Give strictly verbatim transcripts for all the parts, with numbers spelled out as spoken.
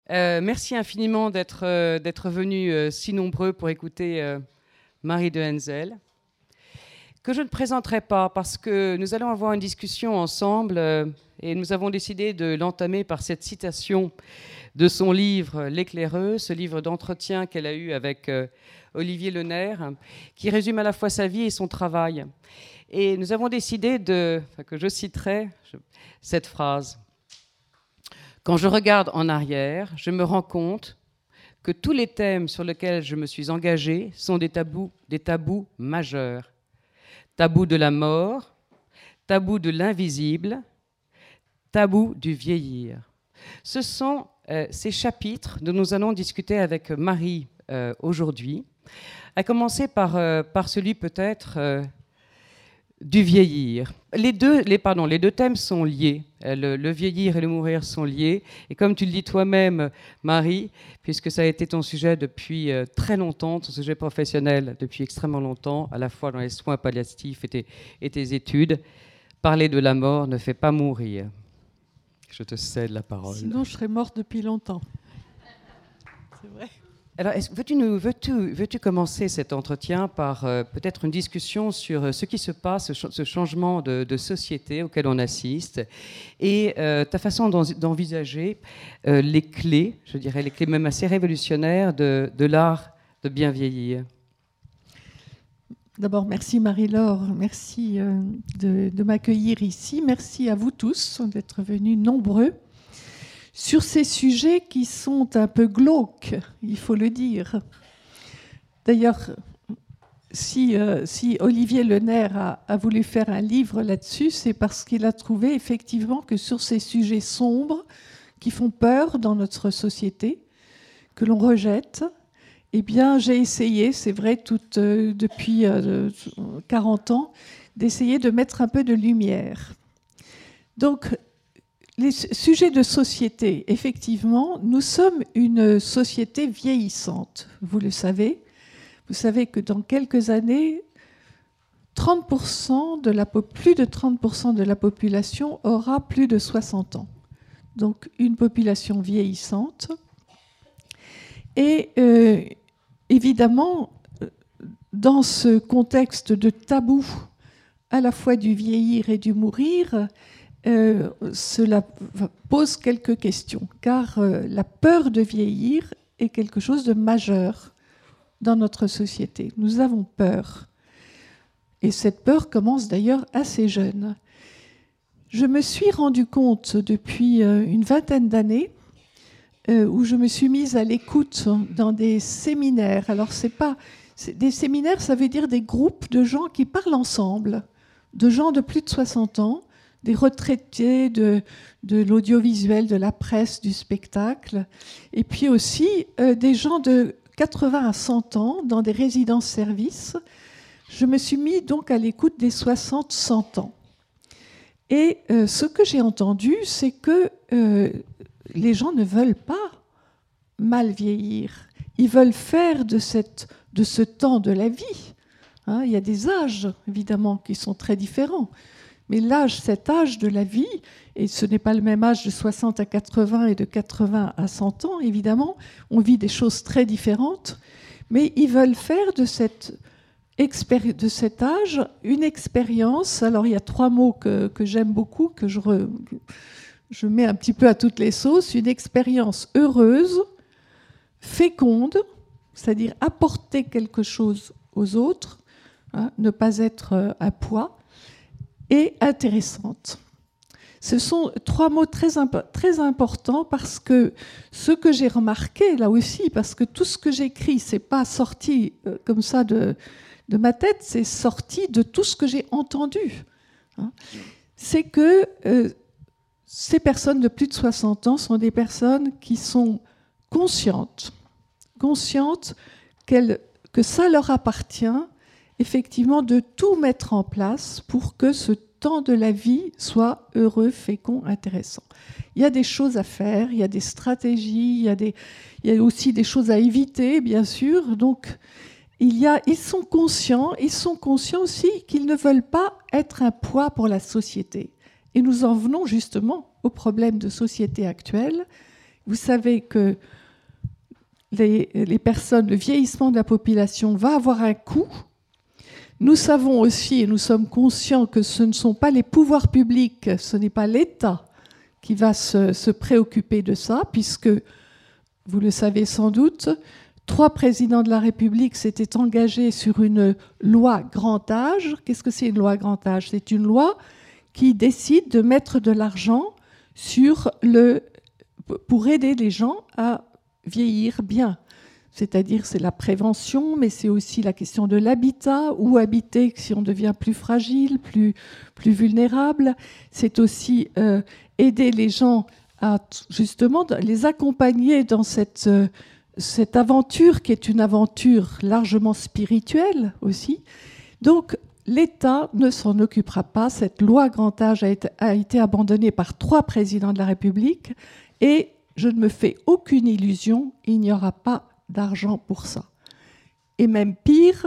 Euh, merci infiniment d'être euh, d'être venus euh, si nombreux pour écouter euh, Marie de Henzel, que je ne présenterai pas parce que nous allons avoir une discussion ensemble euh, et nous avons décidé de l'entamer par cette citation de son livre L'éclaireux, ce livre d'entretien qu'elle a eu avec euh, Olivier Lenaire, qui résume à la fois sa vie et son travail. Et nous avons décidé de, enfin, que je citerai je, cette phrase. Quand je regarde en arrière, je me rends compte que tous les thèmes sur lesquels je me suis engagée sont des tabous, des tabous majeurs. Tabou de la mort, tabou de l'invisible, tabou du vieillir. Ce sont euh, ces chapitres dont nous allons discuter avec Marie euh, aujourd'hui, à commencer par, euh, par celui peut-être euh, du vieillir. Les deux, les, pardon, les deux thèmes sont liés. Le, le vieillir et le mourir sont liés. Et comme tu le dis toi-même, Marie, puisque ça a été ton sujet depuis euh, très longtemps, ton sujet professionnel depuis extrêmement longtemps, à la fois dans les soins palliatifs et tes, et tes études, parler de la mort ne fait pas mourir. Je te cède la parole. Sinon, je serais morte depuis longtemps. C'est vrai. Alors, veux-tu, nous, veux-tu, veux-tu commencer cet entretien par euh, peut-être une discussion sur euh, ce qui se passe, ce, ce changement de, de société auquel on assiste, et euh, ta façon d'envisager euh, les clés, je dirais les clés même assez révolutionnaires de, de l'art de bien vieillir. D'abord, merci Marie-Laure, merci euh, de, de m'accueillir ici. Merci à vous tous d'être venus nombreux sur ces sujets qui sont un peu glauques, il faut le dire. D'ailleurs, si, euh, si Olivier Lenaire a, a voulu faire un livre là-dessus, c'est parce qu'il a trouvé effectivement que sur ces sujets sombres qui font peur dans notre société, que l'on rejette, eh bien, j'ai essayé, c'est vrai, tout, euh, depuis euh, quarante ans, d'essayer de mettre un peu de lumière. Donc, les sujets de société, effectivement, nous sommes une société vieillissante, vous le savez. Vous savez que dans quelques années, trente pour cent de la, plus de trente pour cent de la population aura plus de soixante ans. Donc, une population vieillissante. Et euh, évidemment, dans ce contexte de tabou, à la fois du vieillir et du mourir, euh, cela pose quelques questions, car euh, la peur de vieillir est quelque chose de majeur dans notre société. Nous avons peur. Et cette peur commence d'ailleurs assez jeune. Je me suis rendu compte depuis euh, une vingtaine d'années Euh, où je me suis mise à l'écoute dans des séminaires. Alors, c'est pas... C'est des séminaires, ça veut dire des groupes de gens qui parlent ensemble, de gens de plus de soixante ans, des retraités de, de l'audiovisuel, de la presse, du spectacle, et puis aussi euh, des gens de quatre-vingts à cent ans dans des résidences-services. Je me suis mise donc à l'écoute des soixante à cent ans. Et euh, ce que j'ai entendu, c'est que euh, les gens ne veulent pas mal vieillir. Ils veulent faire de, cette, de ce temps de la vie. Hein, il y a des âges, évidemment, qui sont très différents. Mais l'âge, cet âge de la vie, et ce n'est pas le même âge de soixante à quatre-vingts et de quatre-vingts à cent ans, évidemment, on vit des choses très différentes, mais ils veulent faire de, cette expéri- de cet âge une expérience. Alors, il y a trois mots que, que j'aime beaucoup, que je... Re- Je mets un petit peu à toutes les sauces, une expérience heureuse, féconde, c'est-à-dire apporter quelque chose aux autres, hein, ne pas être un poids, et intéressante. Ce sont trois mots très, imp- très importants parce que ce que j'ai remarqué, là aussi, parce que tout ce que j'écris, ce n'est pas sorti euh, comme ça de, de ma tête, c'est sorti de tout ce que j'ai entendu. Hein. C'est que... Euh, Ces personnes de plus de soixante ans sont des personnes qui sont conscientes, conscientes qu'elles, que ça leur appartient effectivement de tout mettre en place pour que ce temps de la vie soit heureux, fécond, intéressant. Il y a des choses à faire, il y a des stratégies, il y a, des, il y a aussi des choses à éviter, bien sûr. Donc, il y a, ils sont conscients, ils sont conscients aussi qu'ils ne veulent pas être un poids pour la société. Et nous en venons justement au problème de société actuel Vous savez que les, les personnes, le vieillissement de la population va avoir un coût. Nous savons aussi, et nous sommes conscients que ce ne sont pas les pouvoirs publics, ce n'est pas l'État qui va se, se préoccuper de ça, puisque, vous le savez sans doute, trois présidents de la République s'étaient engagés sur une loi grand âge. Qu'est-ce que c'est une loi grand âge? C'est une loi qui décide de mettre de l'argent sur le, pour aider les gens à vieillir bien. C'est-à-dire, c'est la prévention, mais c'est aussi la question de l'habitat, où habiter si on devient plus fragile, plus, plus vulnérable. C'est aussi euh, aider les gens à, justement, les accompagner dans cette, euh, cette aventure qui est une aventure largement spirituelle aussi. Donc, l'État ne s'en occupera pas. Cette loi grand âge a été, a été abandonnée par trois présidents de la République et je ne me fais aucune illusion, il n'y aura pas d'argent pour ça. Et même pire,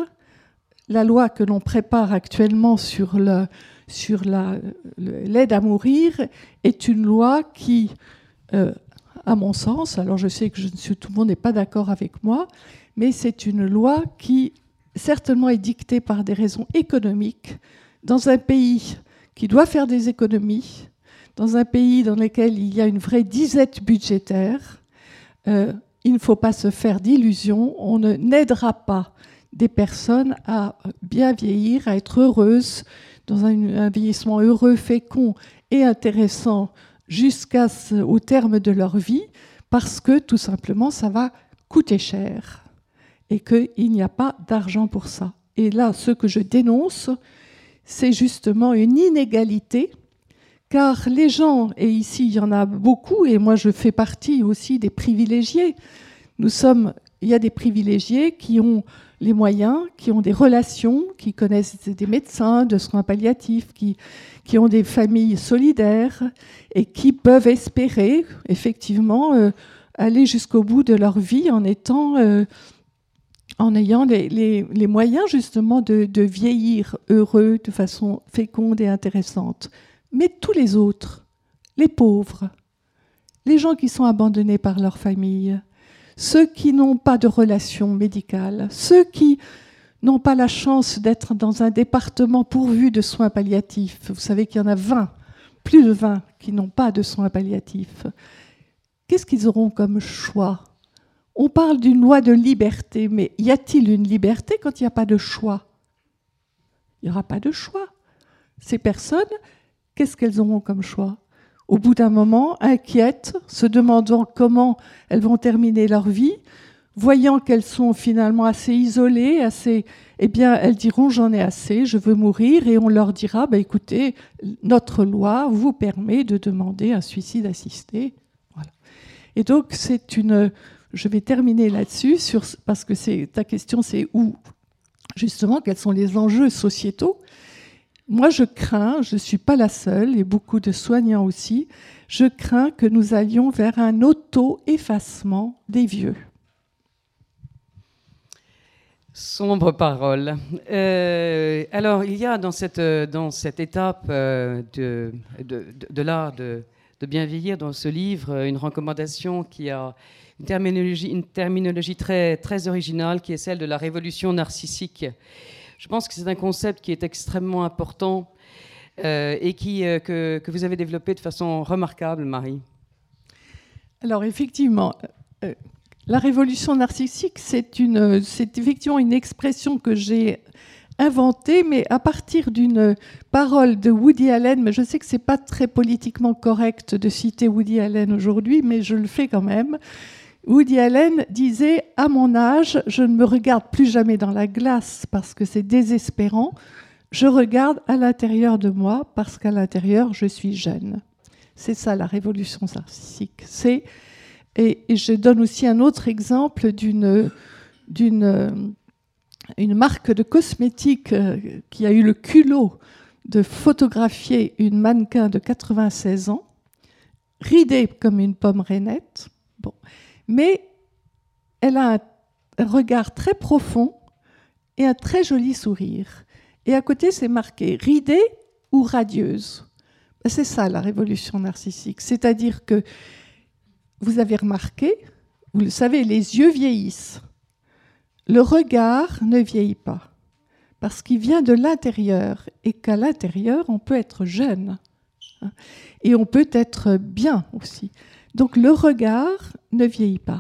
la loi que l'on prépare actuellement sur, le, sur la, le, l'aide à mourir est une loi qui, euh, à mon sens, alors je sais que je ne suis, tout le monde n'est pas d'accord avec moi, mais c'est une loi qui certainement est dictée par des raisons économiques dans un pays qui doit faire des économies, dans un pays dans lequel il y a une vraie disette budgétaire. Euh, il ne faut pas se faire d'illusions. On ne n'aidera pas des personnes à bien vieillir, à être heureuses, dans un, un vieillissement heureux, fécond et intéressant jusqu'au terme de leur vie, parce que tout simplement, ça va coûter cher et qu'il n'y a pas d'argent pour ça. Et là, ce que je dénonce, c'est justement une inégalité, car les gens, et ici il y en a beaucoup, et moi je fais partie aussi des privilégiés, nous sommes, il y a des privilégiés qui ont les moyens, qui ont des relations, qui connaissent des médecins de soins palliatifs, qui, qui ont des familles solidaires et qui peuvent espérer effectivement euh, aller jusqu'au bout de leur vie en étant... Euh, en ayant les, les, les moyens justement de, de vieillir heureux de façon féconde et intéressante. Mais tous les autres, les pauvres, les gens qui sont abandonnés par leur famille, ceux qui n'ont pas de relation médicale, ceux qui n'ont pas la chance d'être dans un département pourvu de soins palliatifs, vous savez qu'il y en a vingt, plus de vingt qui n'ont pas de soins palliatifs, qu'est-ce qu'ils auront comme choix ? On parle d'une loi de liberté, mais y a-t-il une liberté quand il n'y a pas de choix? Il n'y aura pas de choix. Ces personnes, qu'est-ce qu'elles auront comme choix? Au bout d'un moment, inquiètes, se demandant comment elles vont terminer leur vie, voyant qu'elles sont finalement assez isolées, assez, eh bien, elles diront « j'en ai assez, je veux mourir », et on leur dira bah, « écoutez, notre loi vous permet de demander un suicide assisté ». Voilà. Et donc, c'est une... Je vais terminer là-dessus, sur, parce que c'est, ta question, c'est où, justement, quels sont les enjeux sociétaux. Moi, je crains, je ne suis pas la seule, et beaucoup de soignants aussi, je crains que nous allions vers un auto-effacement des vieux. Sombre parole. Euh, alors, il y a dans cette, dans cette étape euh, de, de, de, de l'art de, de bien vieillir, dans ce livre, une recommandation qui a... Une terminologie, une terminologie très, très originale qui est celle de la révolution narcissique. Je pense que c'est un concept qui est extrêmement important euh, et qui, euh, que, que vous avez développé de façon remarquable, Marie. Alors effectivement, euh, la révolution narcissique, c'est, une, c'est effectivement une expression que j'ai inventée, mais à partir d'une parole de Woody Allen, mais je sais que ce n'est pas très politiquement correct de citer Woody Allen aujourd'hui, mais je le fais quand même. Woody Allen disait « À mon âge, je ne me regarde plus jamais dans la glace parce que c'est désespérant. Je regarde à l'intérieur de moi parce qu'à l'intérieur, je suis jeune. » C'est ça la révolution narcissique. C'est, et, et je donne aussi un autre exemple d'une, d'une une marque de cosmétiques qui a eu le culot de photographier une mannequin de quatre-vingt-seize ans, ridée comme une pomme rainette. Bon. Mais elle a un regard très profond et un très joli sourire. Et à côté, c'est marqué « ridée ou radieuse ». C'est ça la révolution narcissique. C'est-à-dire que vous avez remarqué, vous le savez, les yeux vieillissent. Le regard ne vieillit pas, parce qu'il vient de l'intérieur, et qu'à l'intérieur, on peut être jeune, hein, et on peut être bien aussi. Donc le regard ne vieillit pas.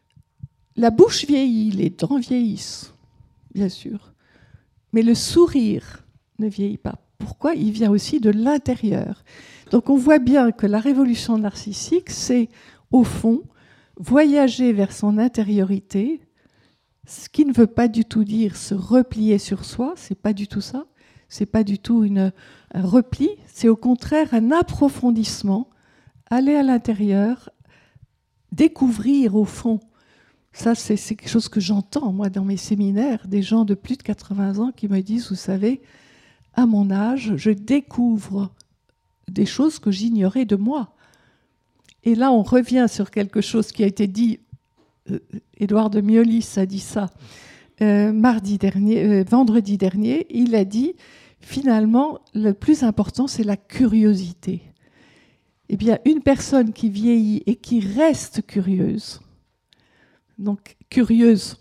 La bouche vieillit, les dents vieillissent, bien sûr, mais le sourire ne vieillit pas. Pourquoi ? Il vient aussi de l'intérieur. Donc on voit bien que la révolution narcissique, c'est au fond voyager vers son intériorité, ce qui ne veut pas du tout dire se replier sur soi, c'est pas du tout ça, c'est pas du tout une, un repli, c'est au contraire un approfondissement, aller à l'intérieur, découvrir au fond. Ça, c'est, c'est quelque chose que j'entends, moi, dans mes séminaires, des gens de plus de quatre-vingts ans qui me disent, vous savez, à mon âge, je découvre des choses que j'ignorais de moi. Et là, on revient sur quelque chose qui a été dit, euh, Édouard de Miolis a dit ça euh, mardi dernier, euh, vendredi dernier, il a dit, finalement, le plus important, c'est la curiosité. Eh bien, une personne qui vieillit et qui reste curieuse, donc curieuse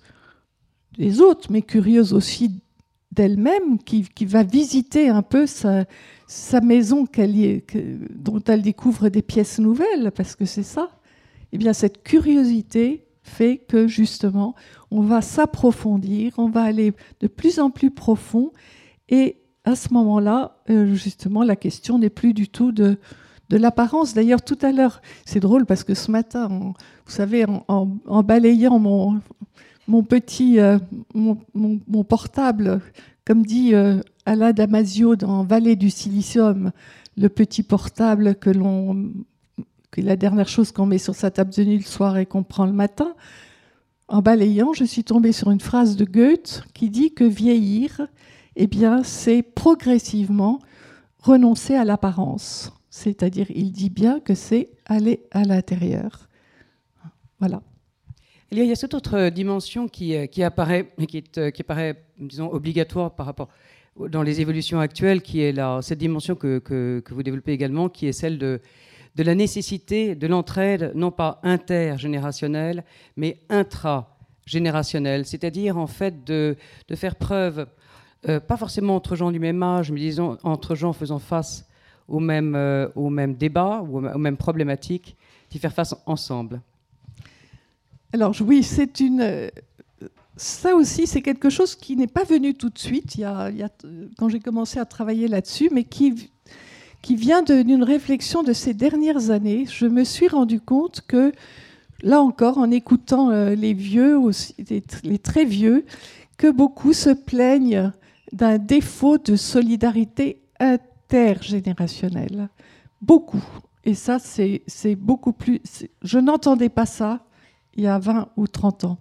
des autres, mais curieuse aussi d'elle-même, qui, qui va visiter un peu sa, sa maison qu'elle y, que, dont elle découvre des pièces nouvelles, parce que c'est ça, eh bien, cette curiosité fait que, justement, on va s'approfondir, on va aller de plus en plus profond, et à ce moment-là, euh, justement, la question n'est plus du tout de... de l'apparence. D'ailleurs, tout à l'heure, c'est drôle parce que ce matin, en, vous savez, en, en, en balayant mon, mon petit euh, mon, mon, mon portable, comme dit euh, Alain Damasio dans Vallée du Silicium, le petit portable que l'on, que la dernière chose qu'on met sur sa table de nuit le soir et qu'on prend le matin, en balayant, je suis tombée sur une phrase de Goethe qui dit que vieillir, eh bien, c'est progressivement renoncer à l'apparence. C'est-à-dire, il dit bien que c'est aller à l'intérieur. Voilà. Il y a cette autre dimension qui, qui apparaît, qui, est, qui apparaît, disons, obligatoire par rapport dans les évolutions actuelles, qui est la, cette dimension que, que, que vous développez également, qui est celle de, de la nécessité de l'entraide, non pas intergénérationnelle, mais intragénérationnelle. C'est-à-dire, en fait, de, de faire preuve, euh, pas forcément entre gens du même âge, mais disons entre gens faisant face Au même, euh, au même débat ou aux mêmes problématiques, d'y faire face ensemble. Alors oui, c'est une. Ça aussi, c'est quelque chose qui n'est pas venu tout de suite. Il y a, il y a, quand j'ai commencé à travailler là-dessus, mais qui qui vient de, d'une réflexion de ces dernières années. Je me suis rendu compte que là encore, en écoutant euh, les vieux, aussi, les, les très vieux, que beaucoup se plaignent d'un défaut de solidarité intergénérationnelle. Beaucoup. Et ça, c'est, c'est beaucoup plus... C'est, je n'entendais pas ça il y a vingt ou trente ans.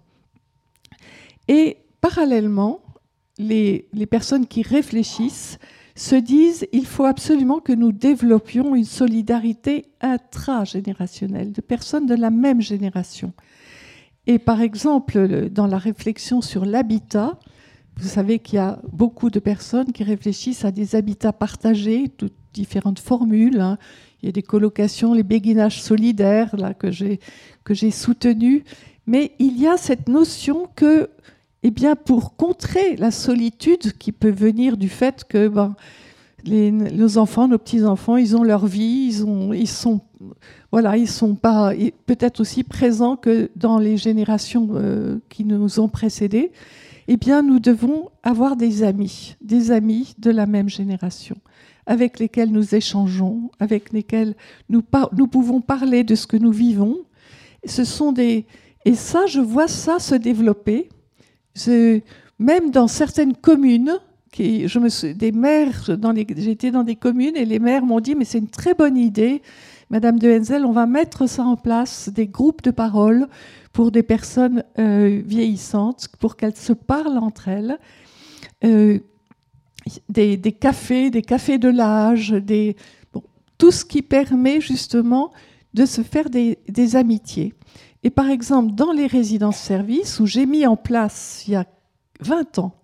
Et parallèlement, les, les personnes qui réfléchissent se disent il faut absolument que nous développions une solidarité intragénérationnelle, de personnes de la même génération. Et par exemple, dans la réflexion sur l'habitat, vous savez qu'il y a beaucoup de personnes qui réfléchissent à des habitats partagés, toutes différentes formules. Hein. Il y a des colocations, les béguinages solidaires là, que j'ai, que j'ai soutenus. Mais il y a cette notion que, eh bien, pour contrer la solitude qui peut venir du fait que ben, les, nos enfants, nos petits-enfants, ils ont leur vie, ils, ont, ils sont, voilà, ils sont pas peut-être aussi présents que dans les générations euh, qui nous ont précédés. Eh bien, nous devons avoir des amis, des amis de la même génération, avec lesquels nous échangeons, avec lesquels nous, par- nous pouvons parler de ce que nous vivons. Ce sont des... Et ça, je vois ça se développer. C'est... Même dans certaines communes, qui, je me suis... des maires, dans les... j'étais dans des communes et les maires m'ont dit « mais c'est une très bonne idée, Madame de Hensel, on va mettre ça en place, des groupes de parole pour des personnes euh, vieillissantes, pour qu'elles se parlent entre elles, euh, des, des cafés, des cafés de l'âge, des, bon, tout ce qui permet justement de se faire des, des amitiés. Et par exemple, dans les résidences-services, où j'ai mis en place, il y a vingt ans,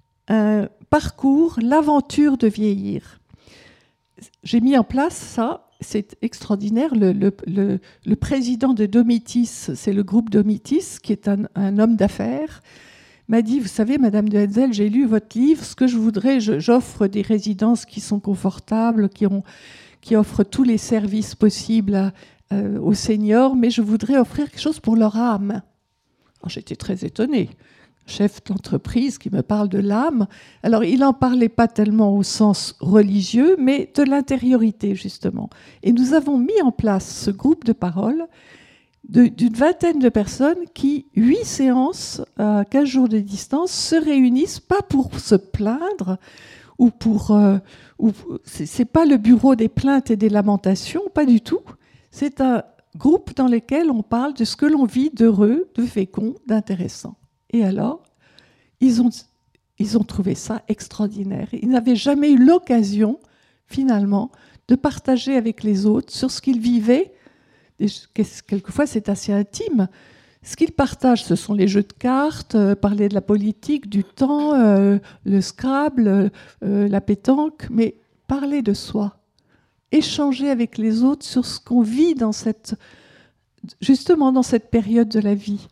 un parcours, l'aventure de vieillir. J'ai mis en place ça c'est extraordinaire. Le, le, le, le président de Domitis, c'est le groupe Domitis, qui est un, un homme d'affaires, m'a dit, vous savez, Madame de Hetzel, j'ai lu votre livre, ce que je voudrais, je, j'offre des résidences qui sont confortables, qui, ont, qui offrent tous les services possibles à, euh, aux seniors, mais je voudrais offrir quelque chose pour leur âme. Alors, j'étais très étonnée. Chef d'entreprise qui me parle de l'âme. Alors, il n'en parlait pas tellement au sens religieux, mais de l'intériorité, justement. Et nous avons mis en place ce groupe de parole de, d'une vingtaine de personnes qui, huit séances à quinze jours de distance, se réunissent, pas pour se plaindre, ou pour... Euh, ou, c'est, c'est pas le bureau des plaintes et des lamentations, pas du tout. C'est un groupe dans lequel on parle de ce que l'on vit d'heureux, de fécond, d'intéressant. Et alors, ils ont, ils ont trouvé ça extraordinaire. Ils n'avaient jamais eu l'occasion, finalement, de partager avec les autres sur ce qu'ils vivaient. Et quelquefois, c'est assez intime. Ce qu'ils partagent, ce sont les jeux de cartes, euh, parler de la politique, du temps, euh, le Scrabble, euh, la pétanque, mais parler de soi, échanger avec les autres sur ce qu'on vit dans cette, justement dans cette période de la vie.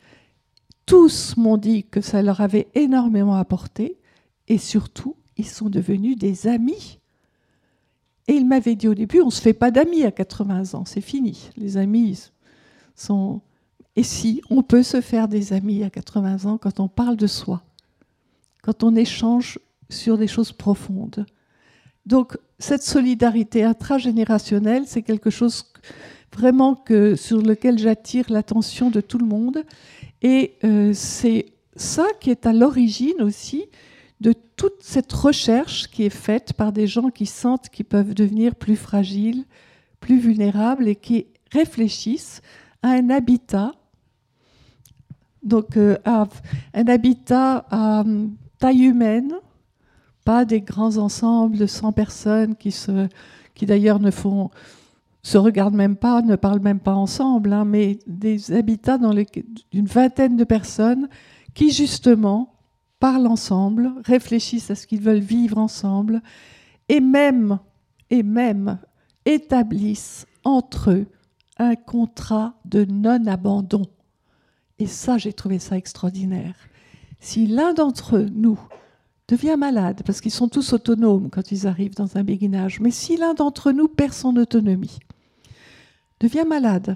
Tous m'ont dit que ça leur avait énormément apporté et surtout, ils sont devenus des amis. Et ils m'avaient dit au début, on ne se fait pas d'amis à quatre-vingts ans, c'est fini. Les amis sont... Et si, on peut se faire des amis à quatre-vingts ans quand on parle de soi, quand on échange sur des choses profondes. Donc, cette solidarité intragénérationnelle, c'est quelque chose vraiment que, sur lequel j'attire l'attention de tout le monde. Et euh, c'est ça qui est à l'origine aussi de toute cette recherche qui est faite par des gens qui sentent qu'ils peuvent devenir plus fragiles, plus vulnérables et qui réfléchissent à un habitat, donc euh, à un habitat à taille humaine, pas des grands ensembles de cent personnes qui, se, qui d'ailleurs ne font... se regardent même pas, ne parlent même pas ensemble, hein, mais des habitats dans les, d'une vingtaine de personnes qui, justement, parlent ensemble, réfléchissent à ce qu'ils veulent vivre ensemble, et même, et même établissent entre eux un contrat de non-abandon. Et ça, j'ai trouvé ça extraordinaire. Si l'un d'entre nous devient malade, parce qu'ils sont tous autonomes quand ils arrivent dans un béguinage, mais si l'un d'entre nous perd son autonomie, devient malade,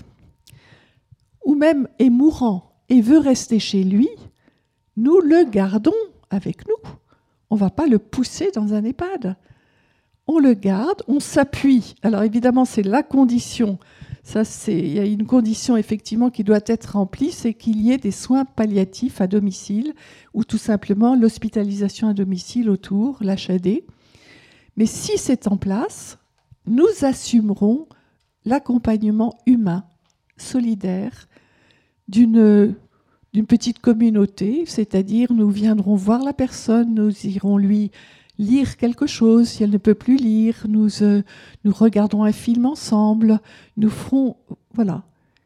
ou même est mourant et veut rester chez lui, nous le gardons avec nous. On ne va pas le pousser dans un EHPAD. On le garde, on s'appuie. Alors évidemment, c'est la condition. Ça, c'est, il y a une condition effectivement qui doit être remplie, c'est qu'il y ait des soins palliatifs à domicile ou tout simplement l'hospitalisation à domicile autour, l'H A D. Mais si c'est en place, nous assumerons l'accompagnement humain, solidaire, d'une, d'une petite communauté, c'est-à-dire nous viendrons voir la personne, nous irons lui lire quelque chose si elle ne peut plus lire, nous, euh, nous regardons un film ensemble, nous ferons... Voilà.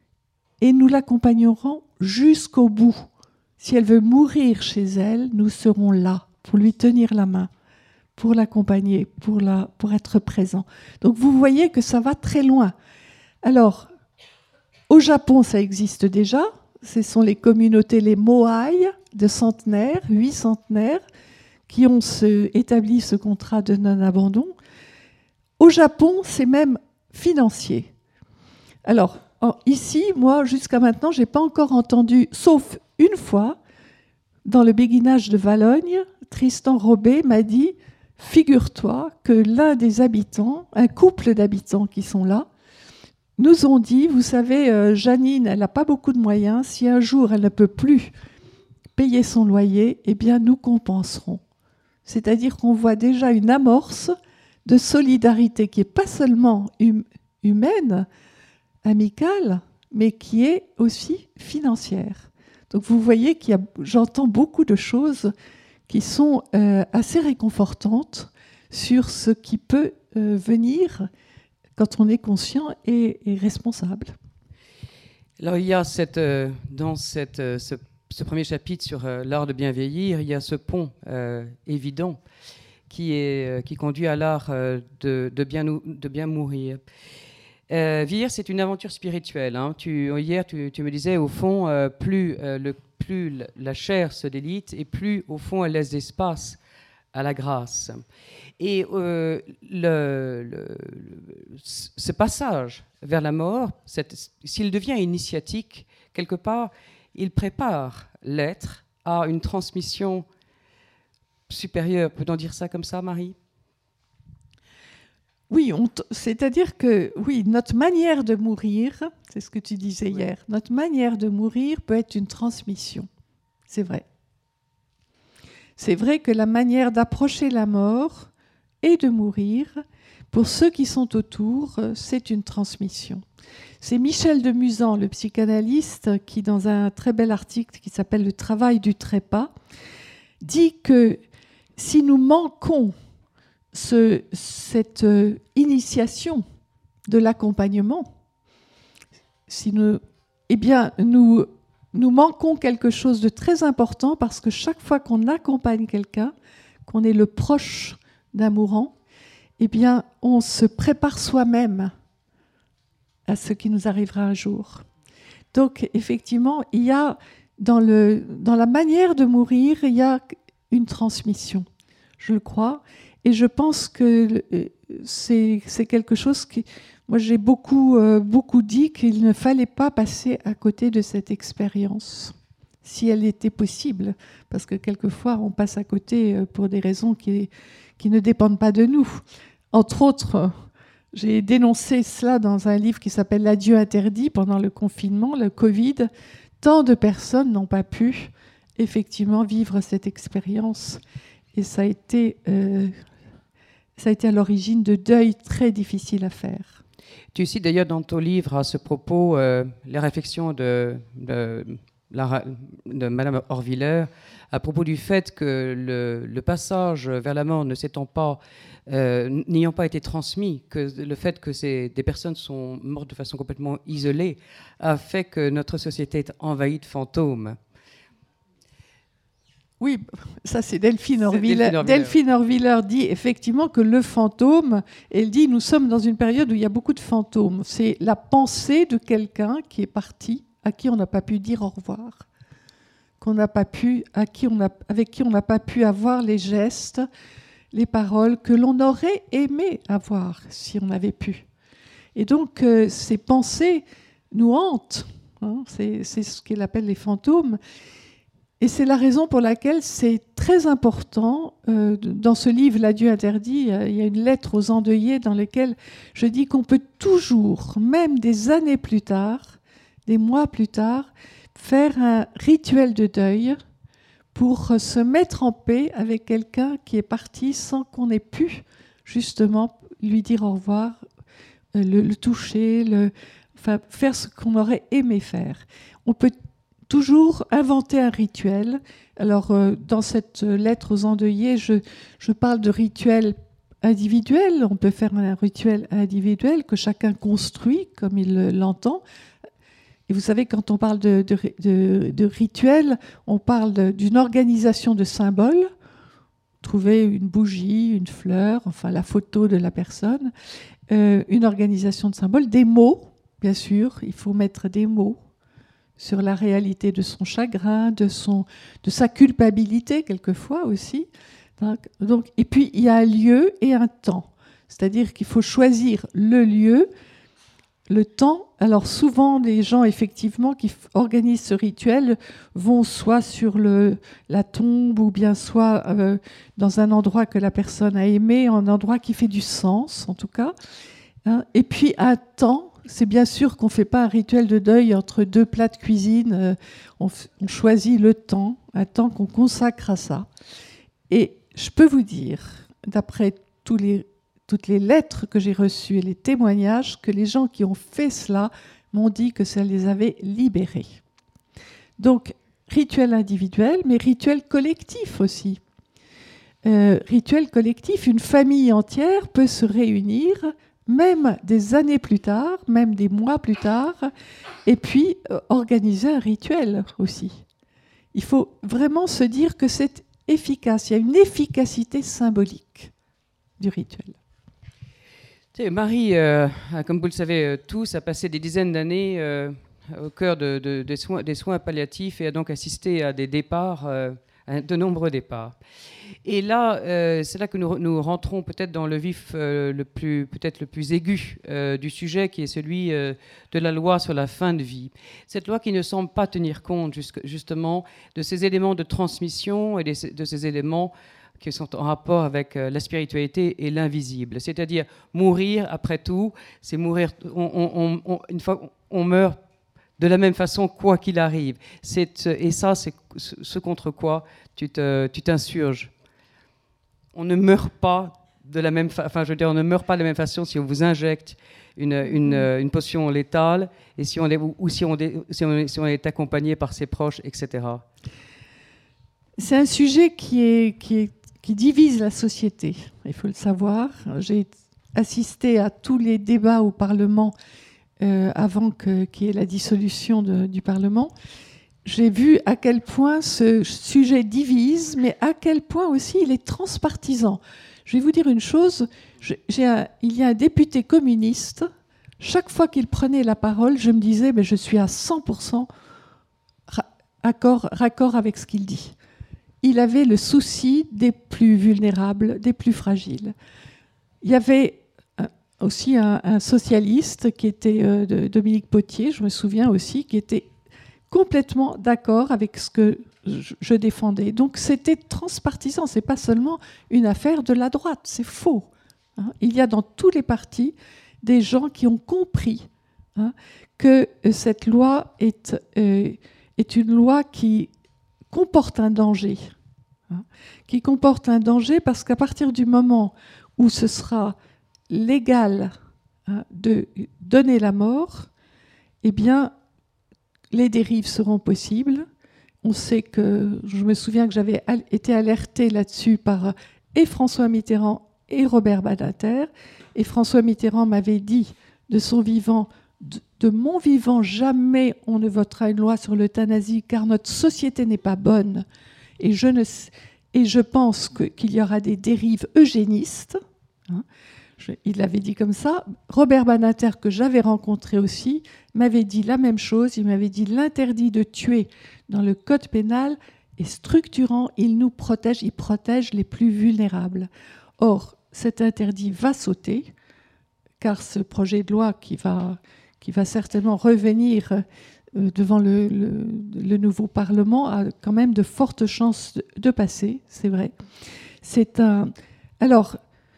Et nous l'accompagnerons jusqu'au bout. Si elle veut mourir chez elle, nous serons là pour lui tenir la main, pour l'accompagner, pour, la, pour être présents. Donc vous voyez que ça va très loin. Alors, au Japon, ça existe déjà. Ce sont les communautés, les moai de centenaires, huit centenaires, qui ont ce, établi ce contrat de non-abandon. Au Japon, c'est même financier. Alors, ici, moi, jusqu'à maintenant, je n'ai pas encore entendu, sauf une fois, dans le béguinage de Valogne, Tristan Robet m'a dit « Figure-toi que l'un des habitants, un couple d'habitants qui sont là, nous ont dit, vous savez, euh, Janine, elle n'a pas beaucoup de moyens, si un jour elle ne peut plus payer son loyer, eh bien nous compenserons. » C'est-à-dire qu'on voit déjà une amorce de solidarité qui n'est pas seulement hum, humaine, amicale, mais qui est aussi financière. Donc vous voyez qu'il y a, j'entends beaucoup de choses qui sont euh, assez réconfortantes sur ce qui peut euh, venir quand on est conscient et, et responsable. Alors il y a cette, euh, dans cette, euh, ce Ce premier chapitre sur euh, l'art de bien vieillir, il y a ce pont euh, évident qui, est, euh, qui conduit à l'art euh, de, de, bien, de bien mourir. Euh, vieillir, c'est une aventure spirituelle. Hein. Tu, hier, tu, tu me disais, au fond, euh, plus, euh, le, plus la chair se délite et plus, au fond, elle laisse d'espace à la grâce. Et euh, le, le, le, ce passage vers la mort, cette, s'il devient initiatique, quelque part, il prépare l'être à une transmission supérieure. Peut-on dire ça comme ça, Marie ? Oui, t- c'est-à-dire que oui, notre manière de mourir, c'est ce que tu disais oui. hier, notre manière de mourir peut être une transmission. C'est vrai. C'est vrai que la manière d'approcher la mort et de mourir, pour ceux qui sont autour, c'est une transmission. C'est Michel de Musan, le psychanalyste, qui, dans un très bel article qui s'appelle « Le travail du trépas », dit que si nous manquons ce, cette euh, initiation de l'accompagnement, si nous, eh bien, nous, nous manquons quelque chose de très important, parce que chaque fois qu'on accompagne quelqu'un, qu'on est le proche d'un mourant, eh bien, on se prépare soi-même à ce qui nous arrivera un jour. Donc, effectivement, il y a dans, le, dans la manière de mourir, il y a une transmission, je le crois. Et je pense que c'est, c'est quelque chose qui... Moi, j'ai beaucoup, euh, beaucoup dit qu'il ne fallait pas passer à côté de cette expérience, si elle était possible. Parce que quelquefois, on passe à côté pour des raisons qui, qui ne dépendent pas de nous. Entre autres, j'ai dénoncé cela dans un livre qui s'appelle « L'adieu interdit » pendant le confinement, le Covid. Tant de personnes n'ont pas pu effectivement vivre cette expérience. Et ça a été... Euh, Ça a été à l'origine de deuils très difficiles à faire. Tu cites d'ailleurs dans ton livre à ce propos euh, les réflexions de, de, la, de Madame Horviller à propos du fait que le, le passage vers la mort ne s'étant pas, euh, n'ayant pas été transmis, que le fait que ces, des personnes sont mortes de façon complètement isolée a fait que notre société est envahie de fantômes. Oui, ça c'est Delphine Horviller. Delphine Horviller dit effectivement que le fantôme, elle dit nous sommes dans une période où il y a beaucoup de fantômes. C'est la pensée de quelqu'un qui est parti, à qui on n'a pas pu dire au revoir, qu'on n'a pas pu, à qui on a, avec qui on n'a pas pu avoir les gestes, les paroles que l'on aurait aimé avoir si on avait pu. Et donc euh, ces pensées nous hantent. Hein, c'est, c'est ce qu'elle appelle les fantômes. Et c'est la raison pour laquelle c'est très important. Euh, dans ce livre, L'adieu interdit, il y a une lettre aux endeuillés dans laquelle je dis qu'on peut toujours, même des années plus tard, des mois plus tard, faire un rituel de deuil pour se mettre en paix avec quelqu'un qui est parti sans qu'on ait pu justement lui dire au revoir, le, le toucher, le, enfin, faire ce qu'on aurait aimé faire. On peut toujours inventer un rituel. Alors, euh, dans cette lettre aux endeuillés, je, je parle de rituel individuel. On peut faire un rituel individuel que chacun construit comme il l'entend. Et vous savez, quand on parle de, de, de, de rituel, on parle de, d'une organisation de symboles. Trouver une bougie, une fleur, enfin la photo de la personne. Euh, une organisation de symboles. Des mots, bien sûr. Il faut mettre des mots sur la réalité de son chagrin, de, son, de sa culpabilité, quelquefois aussi. Donc, donc, et puis, il y a un lieu et un temps. C'est-à-dire qu'il faut choisir le lieu, le temps. Alors, souvent, les gens, effectivement, qui organisent ce rituel vont soit sur le, la tombe ou bien soit euh, dans un endroit que la personne a aimé, un endroit qui fait du sens, en tout cas. Hein. Et puis, un temps. C'est bien sûr qu'on ne fait pas un rituel de deuil entre deux plats de cuisine. Euh, on, f- on choisit le temps, un temps qu'on consacre à ça. Et je peux vous dire, d'après tous les, toutes les lettres que j'ai reçues et les témoignages, que les gens qui ont fait cela m'ont dit que ça les avait libérés. Donc, rituel individuel, mais rituel collectif aussi. Euh, rituel collectif, une famille entière peut se réunir même des années plus tard, même des mois plus tard, et puis euh, organiser un rituel aussi. Il faut vraiment se dire que c'est efficace. Il y a une efficacité symbolique du rituel. Marie, euh, comme vous le savez tous, a passé des dizaines d'années euh, au cœur de, de, de soins, des soins palliatifs et a donc assisté à des départs, euh, à de nombreux départs. Et là, euh, c'est là que nous, nous rentrons peut-être dans le vif euh, le plus, peut-être le plus aigu euh, du sujet, qui est celui euh, de la loi sur la fin de vie. Cette loi qui ne semble pas tenir compte justement de ces éléments de transmission et de, de ces éléments qui sont en rapport avec euh, la spiritualité et l'invisible. C'est-à-dire mourir, après tout, c'est mourir. On, on, on, une fois, on meurt de la même façon, quoi qu'il arrive. C'est, et ça, c'est ce contre quoi tu, te, tu t'insurges. On ne meurt pas de la même fa- enfin, je veux dire, on ne meurt pas de la même façon si on vous injecte une, une, une potion létale et si on est, ou si on, est, si, on est, si on est accompagné par ses proches, et cetera. C'est un sujet qui, est, qui, est, qui divise la société, il faut le savoir. J'ai assisté à tous les débats au Parlement euh, avant que, qu'il y ait la dissolution de, du Parlement. J'ai vu à quel point ce sujet divise, mais à quel point aussi il est transpartisan. Je vais vous dire une chose, j'ai un, il y a un député communiste, chaque fois qu'il prenait la parole, je me disais, mais je suis à cent pour cent raccord, raccord avec ce qu'il dit. Il avait le souci des plus vulnérables, des plus fragiles. Il y avait aussi un, un socialiste qui était euh, de Dominique Potier, je me souviens aussi, qui était complètement d'accord avec ce que je défendais. Donc c'était transpartisan, c'est pas seulement une affaire de la droite, c'est faux. Hein. Il y a dans tous les partis des gens qui ont compris hein, que cette loi est, euh, est une loi qui comporte un danger. Hein, qui comporte un danger parce qu'à partir du moment où ce sera légal hein, de donner la mort, eh bien, les dérives seront possibles. On sait que, je me souviens que j'avais été alertée là-dessus par et François Mitterrand et Robert Badinter. Et François Mitterrand m'avait dit de son vivant, de, de mon vivant, jamais on ne votera une loi sur l'euthanasie car notre société n'est pas bonne. Et je, ne, et je pense que, qu'il y aura des dérives eugénistes. Hein. Je, il l'avait dit comme ça. Robert Badinter, que j'avais rencontré aussi, m'avait dit la même chose. Il m'avait dit l'interdit de tuer dans le code pénal est structurant. Il nous protège, il protège les plus vulnérables. Or, cet interdit va sauter, car ce projet de loi qui va, qui va certainement revenir devant le, le, le nouveau Parlement a quand même de fortes chances de, de passer, c'est vrai. C'est un... Alors,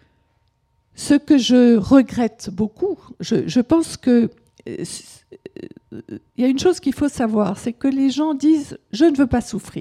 ce que je regrette beaucoup, je, je pense que il y a une chose qu'il faut savoir, c'est que les gens disent « je ne veux pas souffrir ».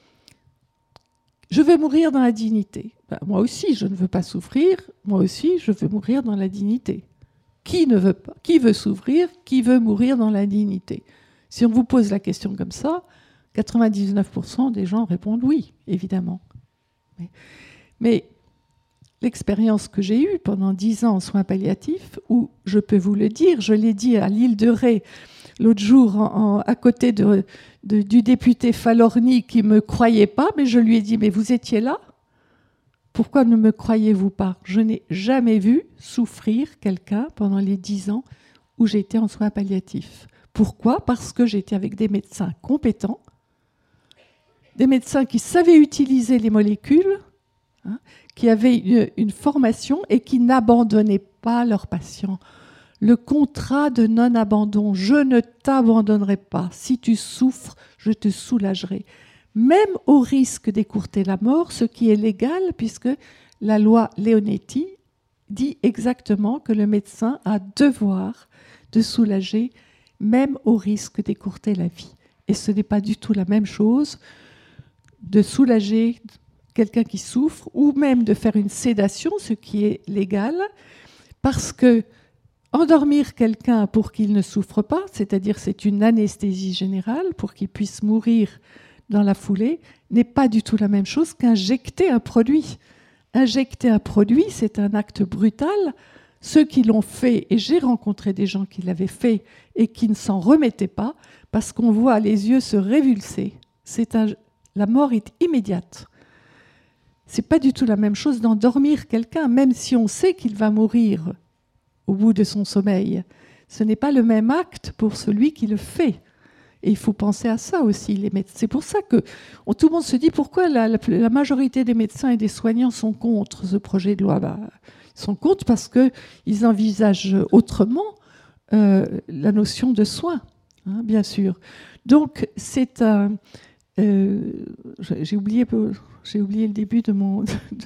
Je veux mourir dans la dignité. Ben, moi aussi, je ne veux pas souffrir. Moi aussi, je veux mourir dans la dignité. Qui ne veut pas ? Qui veut souffrir ? Qui veut mourir dans la dignité ? Si on vous pose la question comme ça, quatre-vingt-dix-neuf pour cent des gens répondent oui, évidemment. Mais, mais l'expérience que j'ai eue pendant dix ans en soins palliatifs, où je peux vous le dire, je l'ai dit à l'île de Ré l'autre jour, en, en, à côté de, de, du député Falorni qui ne me croyait pas, mais je lui ai dit « Mais vous étiez là ? Pourquoi ne me croyez-vous pas ?» Je n'ai jamais vu souffrir quelqu'un pendant les dix ans où j'étais en soins palliatifs. Pourquoi ? Parce que j'étais avec des médecins compétents, des médecins qui savaient utiliser les molécules, hein, qui avaient une, une formation et qui n'abandonnaient pas leurs patients. Le contrat de non-abandon, je ne t'abandonnerai pas. Si tu souffres, je te soulagerai. Même au risque d'écourter la mort, ce qui est légal, puisque la loi Leonetti dit exactement que le médecin a devoir de soulager, même au risque d'écourter la vie. Et ce n'est pas du tout la même chose de soulager quelqu'un qui souffre, ou même de faire une sédation, ce qui est légal, parce que endormir quelqu'un pour qu'il ne souffre pas, c'est-à-dire c'est une anesthésie générale pour qu'il puisse mourir dans la foulée, n'est pas du tout la même chose qu'injecter un produit. Injecter un produit, c'est un acte brutal. Ceux qui l'ont fait, et j'ai rencontré des gens qui l'avaient fait et qui ne s'en remettaient pas, parce qu'on voit les yeux se révulser. C'est un, la mort est immédiate. C'est pas du tout la même chose d'endormir quelqu'un, même si on sait qu'il va mourir au bout de son sommeil. Ce n'est pas le même acte pour celui qui le fait. Et il faut penser à ça aussi, les médecins. C'est pour ça que on, tout le monde se dit pourquoi la, la, la majorité des médecins et des soignants sont contre ce projet de loi. Ben, ils sont contre parce qu'ils envisagent autrement euh, la notion de soin, hein, bien sûr. Donc, c'est un... Euh, j'ai, oublié, j'ai oublié le début de mon...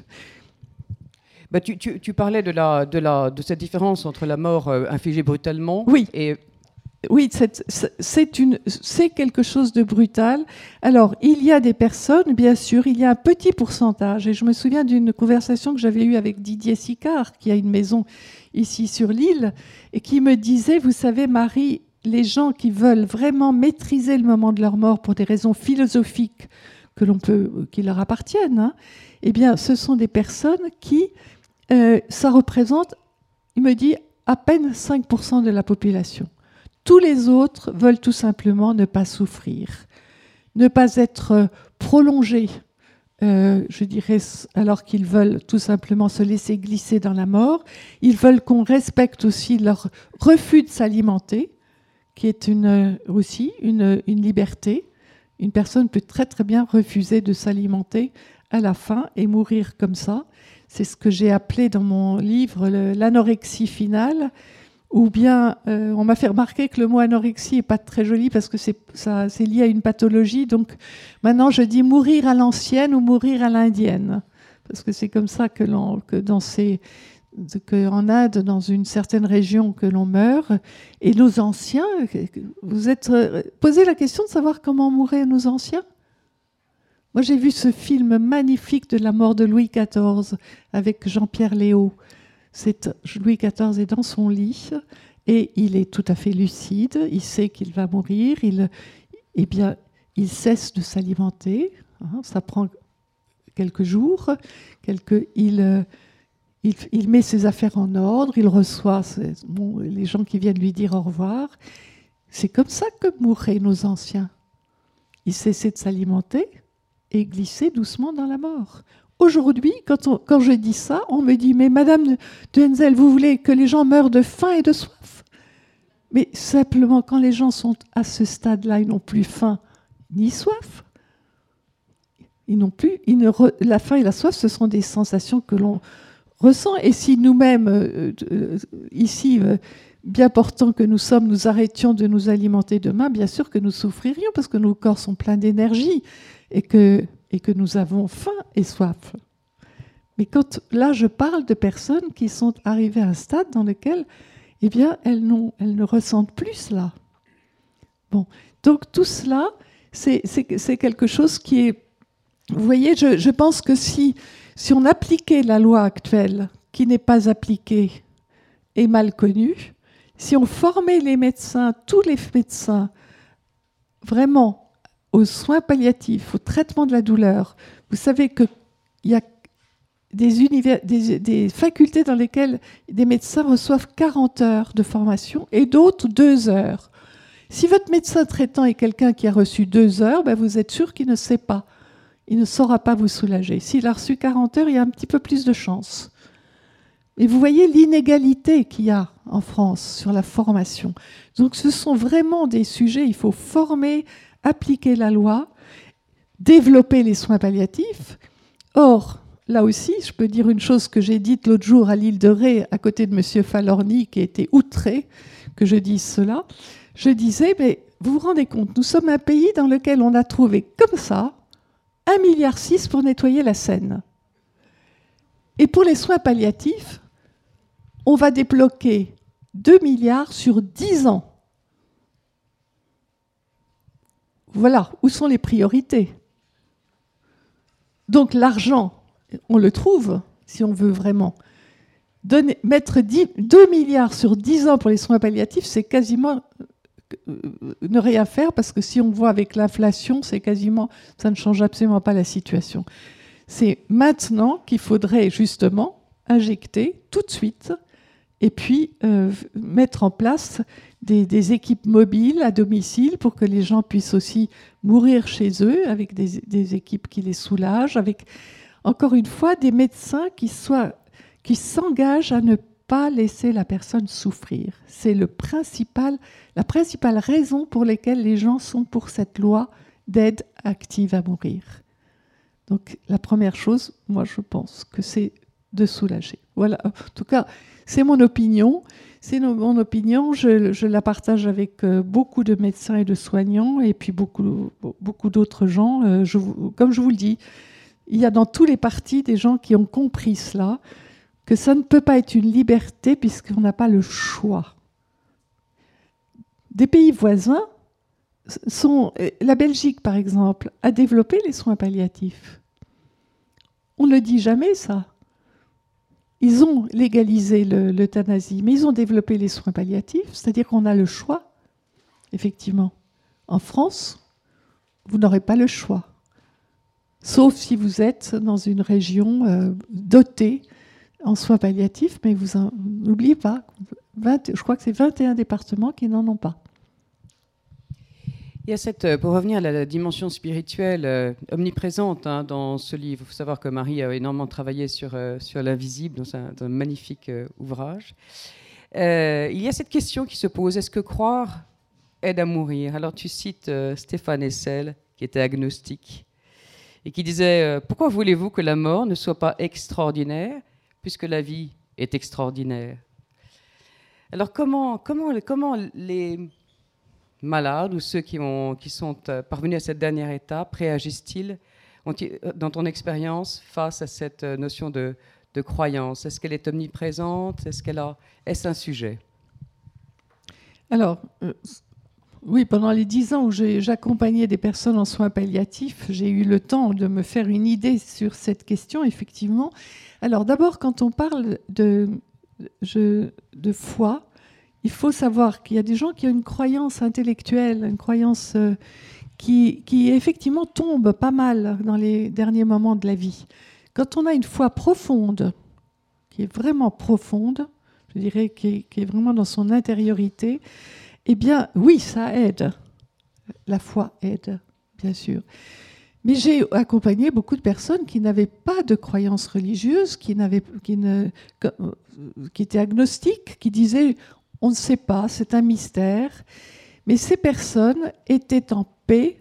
Bah, tu, tu, tu parlais de, la, de, la, de cette différence entre la mort euh, infligée brutalement oui. et... Oui, c'est, c'est, une, c'est quelque chose de brutal. Alors, il y a des personnes, bien sûr, il y a un petit pourcentage. Et je me souviens d'une conversation que j'avais eue avec Didier Sicard, qui a une maison ici sur l'île, et qui me disait, vous savez, Marie, les gens qui veulent vraiment maîtriser le moment de leur mort pour des raisons philosophiques que l'on peut, qui leur appartiennent, hein, eh bien, ce sont des personnes qui, euh, ça représente, il me dit, à peine cinq pour cent de la population. Tous les autres veulent tout simplement ne pas souffrir, ne pas être prolongés, euh, je dirais, alors qu'ils veulent tout simplement se laisser glisser dans la mort. Ils veulent qu'on respecte aussi leur refus de s'alimenter, qui est une, aussi une, une liberté. Une personne peut très très bien refuser de s'alimenter à la fin et mourir comme ça. C'est ce que j'ai appelé dans mon livre le, l'anorexie finale. Ou bien, euh, on m'a fait remarquer que le mot anorexie n'est pas très joli parce que c'est, ça, c'est lié à une pathologie. Donc maintenant, je dis mourir à l'ancienne ou mourir à l'indienne. Parce que c'est comme ça que, l'on, que dans ces, que en Inde, dans une certaine région, que l'on meurt. Et nos anciens, vous êtes posé la question de savoir comment mouraient nos anciens ? Moi, j'ai vu ce film magnifique de la mort de Louis quatorze avec Jean-Pierre Léaud. C'est, Louis quatorze est dans son lit et il est tout à fait lucide. Il sait qu'il va mourir. Il, eh bien, il cesse de s'alimenter. Hein, ça prend quelques jours. Quelques, il, il, il met ses affaires en ordre. Il reçoit ses, bon, les gens qui viennent lui dire au revoir. C'est comme ça que mouraient nos anciens. Ils cessaient de s'alimenter et glissaient doucement dans la mort. Aujourd'hui, quand, on, quand je dis ça, on me dit « Mais Madame de Hensel, vous voulez que les gens meurent de faim et de soif ?» Mais simplement, quand les gens sont à ce stade-là, ils n'ont plus faim ni soif. Ils n'ont plus, ils ne re, la faim et la soif, ce sont des sensations que l'on ressent. Et si nous-mêmes, euh, euh, ici, euh, bien portants que nous sommes, nous arrêtions de nous alimenter demain, bien sûr que nous souffririons parce que nos corps sont pleins d'énergie et que... et que nous avons faim et soif. Mais quand, là, je parle de personnes qui sont arrivées à un stade dans lequel, eh bien, elles, n'ont, elles ne ressentent plus cela. Bon, donc tout cela, c'est, c'est, c'est quelque chose qui est... Vous voyez, je, je pense que si, si on appliquait la loi actuelle, qui n'est pas appliquée et mal connue, si on formait les médecins, tous les médecins, vraiment, aux soins palliatifs, au traitement de la douleur, vous savez qu'il y a des, univers, des, des facultés dans lesquelles des médecins reçoivent quarante heures de formation et d'autres deux heures. Si votre médecin traitant est quelqu'un qui a reçu deux heures, ben vous êtes sûr qu'il ne sait pas. Il ne saura pas vous soulager. S'il a reçu quarante heures, il y a un petit peu plus de chance. Et vous voyez l'inégalité qu'il y a en France sur la formation. Donc ce sont vraiment des sujets, il faut former, appliquer la loi, développer les soins palliatifs. Or, là aussi, je peux dire une chose que j'ai dite l'autre jour à l'île de Ré, à côté de M. Falorni, qui était outré que je dise cela. Je disais, mais vous vous rendez compte, nous sommes un pays dans lequel on a trouvé comme ça un virgule six milliard pour nettoyer la Seine. Et pour les soins palliatifs, on va débloquer deux milliards sur dix ans. Voilà, où sont les priorités? Donc l'argent, on le trouve, si on veut vraiment. Donner, mettre dix, deux milliards sur dix ans pour les soins palliatifs, c'est quasiment euh, ne rien faire, parce que si on voit avec l'inflation, c'est quasiment, ça ne change absolument pas la situation. C'est maintenant qu'il faudrait justement injecter tout de suite et puis euh, mettre en place Des, des équipes mobiles à domicile pour que les gens puissent aussi mourir chez eux avec des, des équipes qui les soulagent, avec, encore une fois, des médecins qui, soient, qui s'engagent à ne pas laisser la personne souffrir. C'est le principal, la principale raison pour laquelle les gens sont pour cette loi d'aide active à mourir. Donc la première chose, moi je pense que c'est de soulager. Voilà, en tout cas, c'est mon opinion. C'est mon opinion, je, je la partage avec beaucoup de médecins et de soignants et puis beaucoup, beaucoup d'autres gens. Je, comme je vous le dis, il y a dans tous les partis des gens qui ont compris cela, que ça ne peut pas être une liberté puisqu'on n'a pas le choix. Des pays voisins, sont, la Belgique par exemple, a développé les soins palliatifs. On ne le dit jamais ça. Ils ont légalisé le, l'euthanasie, mais ils ont développé les soins palliatifs, c'est-à-dire qu'on a le choix, effectivement. En France, vous n'aurez pas le choix, sauf si vous êtes dans une région euh, dotée en soins palliatifs, mais vous n'oubliez pas, vingt, je crois que c'est vingt et un départements qui n'en ont pas. Il y a cette, pour revenir à la dimension spirituelle euh, omniprésente hein, dans ce livre, il faut savoir que Marie a énormément travaillé sur, euh, sur l'invisible, dans un, dans un magnifique euh, ouvrage. Euh, il y a cette question qui se pose, est-ce que croire aide à mourir? Alors tu cites euh, Stéphane Hessel, qui était agnostique, et qui disait euh, « Pourquoi voulez-vous que la mort ne soit pas extraordinaire, puisque la vie est extraordinaire ?» Alors comment, comment, comment les malades ou ceux qui, ont, qui sont parvenus à cette dernière étape réagissent-ils, dans ton expérience, face à cette notion de, de croyance? Est-ce qu'elle est omniprésente? Est-ce qu'elle a, est-ce un sujet? Alors, euh, oui, pendant les dix ans où j'ai, j'accompagnais des personnes en soins palliatifs, j'ai eu le temps de me faire une idée sur cette question, effectivement. Alors d'abord, quand on parle de, je, de foi, il faut savoir qu'il y a des gens qui ont une croyance intellectuelle, une croyance euh, qui, qui effectivement tombe pas mal dans les derniers moments de la vie. Quand on a une foi profonde, qui est vraiment profonde, je dirais qui est, qui est vraiment dans son intériorité, eh bien oui, ça aide. La foi aide, bien sûr. Mais j'ai accompagné beaucoup de personnes qui n'avaient pas de croyance religieuse, qui, n'avaient, qui, ne, qui étaient agnostiques, qui disaient on ne sait pas, c'est un mystère. Mais ces personnes étaient en paix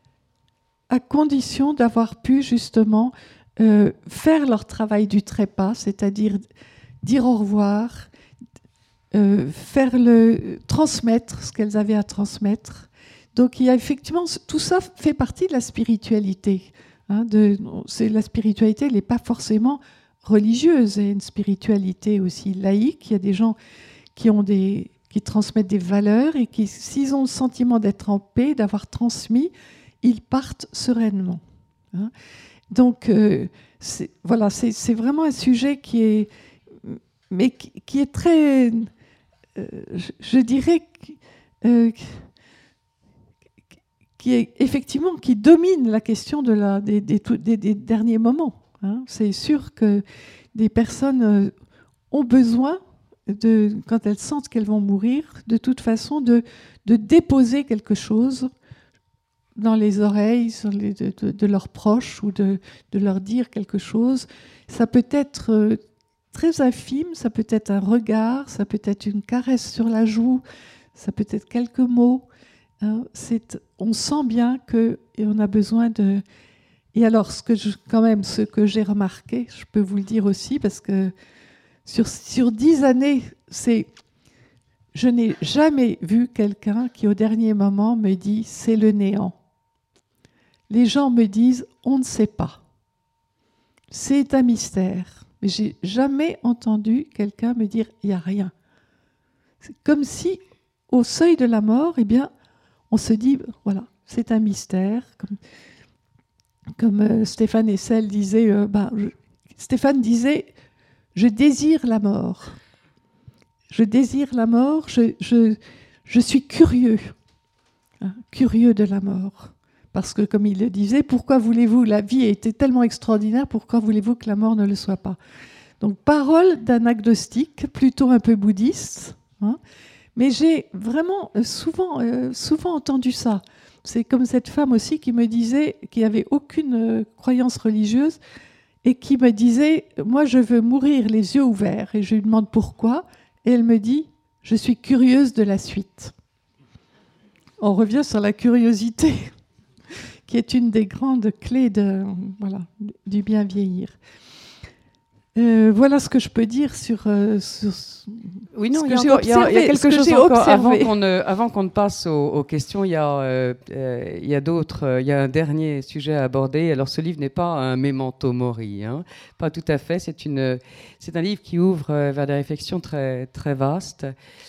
à condition d'avoir pu justement euh, faire leur travail du trépas, c'est-à-dire dire au revoir, euh, faire le, transmettre ce qu'elles avaient à transmettre. Donc il y a effectivement, tout ça fait partie de la spiritualité. Hein, de, c'est, la spiritualité, elle n'est pas forcément religieuse, il y a une spiritualité aussi laïque. Il y a des gens qui, ont des, qui transmettent des valeurs et qui, s'ils ont le sentiment d'être en paix, d'avoir transmis, ils partent sereinement. Hein. Donc, euh, c'est, voilà, c'est, c'est vraiment un sujet qui est, mais qui, qui est très, euh, je, je dirais, euh, qui est effectivement qui domine la question de la, des, des, des, des derniers moments. Hein. C'est sûr que des personnes ont besoin de, quand elles sentent qu'elles vont mourir, de toute façon, de, de déposer quelque chose dans les oreilles les, de, de, de leurs proches ou de, de leur dire quelque chose. Ça peut être très infime, ça peut être un regard, ça peut être une caresse sur la joue, ça peut être quelques mots. Hein, c'est, on sent bien que et on a besoin de... Et alors, ce que je, quand même, ce que j'ai remarqué, je peux vous le dire aussi, parce que Sur, sur dix années, c'est, je n'ai jamais vu quelqu'un qui, au dernier moment, me dit « c'est le néant ». Les gens me disent « on ne sait pas ». C'est un mystère. Mais je n'ai jamais entendu quelqu'un me dire « il n'y a rien ». C'est comme si, au seuil de la mort, eh bien, on se dit « voilà, c'est un mystère ». Comme, comme euh, Stéphane Hessel disait, euh, ben, je, Stéphane disait « je désire la mort ». Je désire la mort, je, je, je suis curieux, hein, curieux de la mort. Parce que, comme il le disait, pourquoi voulez-vous, la vie a été tellement extraordinaire, pourquoi voulez-vous que la mort ne le soit pas? Donc, parole d'un agnostique, plutôt un peu bouddhiste, hein, mais j'ai vraiment souvent, euh, souvent entendu ça. C'est comme cette femme aussi qui me disait, qui n'avait aucune euh, croyance religieuse, et qui me disait « Moi, je veux mourir les yeux ouverts ». Et je lui demande pourquoi. Et elle me dit « Je suis curieuse de la suite ». On revient sur la curiosité, qui est une des grandes clés de, voilà, du bien vieillir. Euh, voilà ce que je peux dire sur... Euh, sur oui, non, il y, y, y a quelque chose encore. Avant qu'on, ne, avant qu'on ne passe aux, aux questions, il y a, euh, euh, y a d'autres... Il euh, y a un dernier sujet à aborder. Alors, ce livre n'est pas un memento mori, hein, pas tout à fait. C'est, une, c'est un livre qui ouvre euh, vers des réflexions très, très vastes.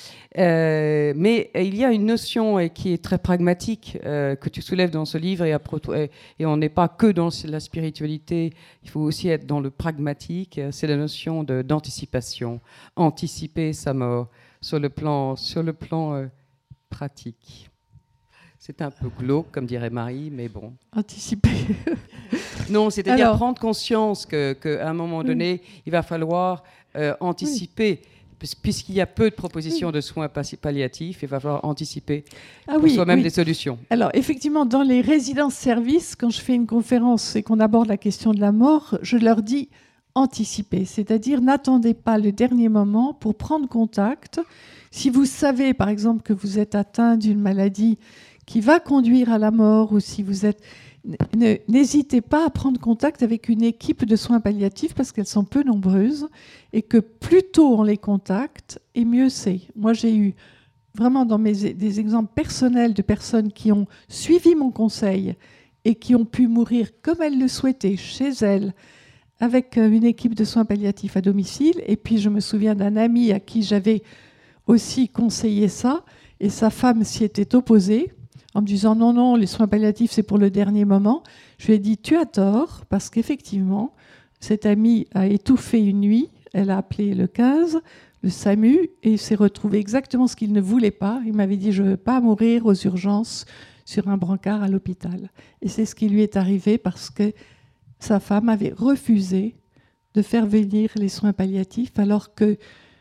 Euh, mais il y a une notion et qui est très pragmatique euh, que tu soulèves dans ce livre et, à, et on n'est pas que dans la spiritualité, il faut aussi être dans le pragmatique, c'est la notion de, d'anticipation, anticiper sa mort sur le plan, sur le plan euh, pratique. C'est un peu glauque, comme dirait Marie, mais bon. Anticiper. Non, c'est-à-dire Alors, prendre conscience que, qu'à un moment donné, oui. il va falloir euh, anticiper. Oui. Puisqu'il y a peu de propositions oui. de soins palliatifs, il va falloir anticiper ah pour oui, soi-même oui. des solutions. Alors, effectivement, dans les résidences-services, quand je fais une conférence et qu'on aborde la question de la mort, je leur dis anticiper, c'est-à-dire n'attendez pas le dernier moment pour prendre contact. Si vous savez, par exemple, que vous êtes atteint d'une maladie qui va conduire à la mort, ou si vous êtes... N'hésitez pas à prendre contact avec une équipe de soins palliatifs parce qu'elles sont peu nombreuses et que plus tôt on les contacte, et mieux c'est. Moi, j'ai eu vraiment dans mes, des exemples personnels de personnes qui ont suivi mon conseil et qui ont pu mourir comme elles le souhaitaient, chez elles, avec une équipe de soins palliatifs à domicile. Et puis, je me souviens d'un ami à qui j'avais aussi conseillé ça, et sa femme s'y était opposée, en me disant non, non, les soins palliatifs, c'est pour le dernier moment. Je lui ai dit, tu as tort, parce qu'effectivement, cette amie a étouffé une nuit, elle a appelé le quinze, le SAMU, et il s'est retrouvé exactement ce qu'il ne voulait pas. Il m'avait dit, je ne veux pas mourir aux urgences sur un brancard à l'hôpital. Et c'est ce qui lui est arrivé parce que sa femme avait refusé de faire venir les soins palliatifs, alors que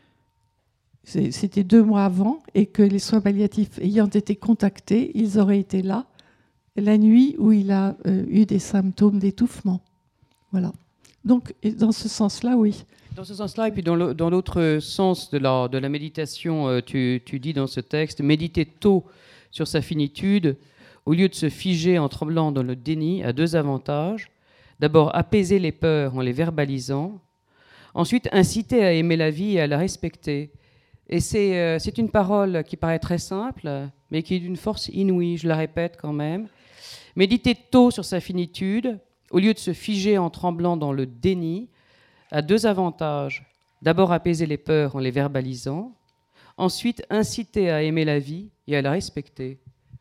c'était deux mois avant, et que les soins palliatifs ayant été contactés, ils auraient été là la nuit où il a euh, eu des symptômes d'étouffement. Voilà. Donc, dans ce sens-là, oui. Dans ce sens-là, et puis dans, le, dans l'autre sens de la, de la méditation, euh, tu, tu dis dans ce texte, méditer tôt sur sa finitude, au lieu de se figer en tremblant dans le déni, a deux avantages. D'abord, apaiser les peurs en les verbalisant. Ensuite, inciter à aimer la vie et à la respecter. Et c'est, euh, c'est une parole qui paraît très simple, mais qui est d'une force inouïe, je la répète quand même. Méditer tôt sur sa finitude, au lieu de se figer en tremblant dans le déni, a deux avantages. D'abord, apaiser les peurs en les verbalisant. Ensuite, inciter à aimer la vie et à la respecter.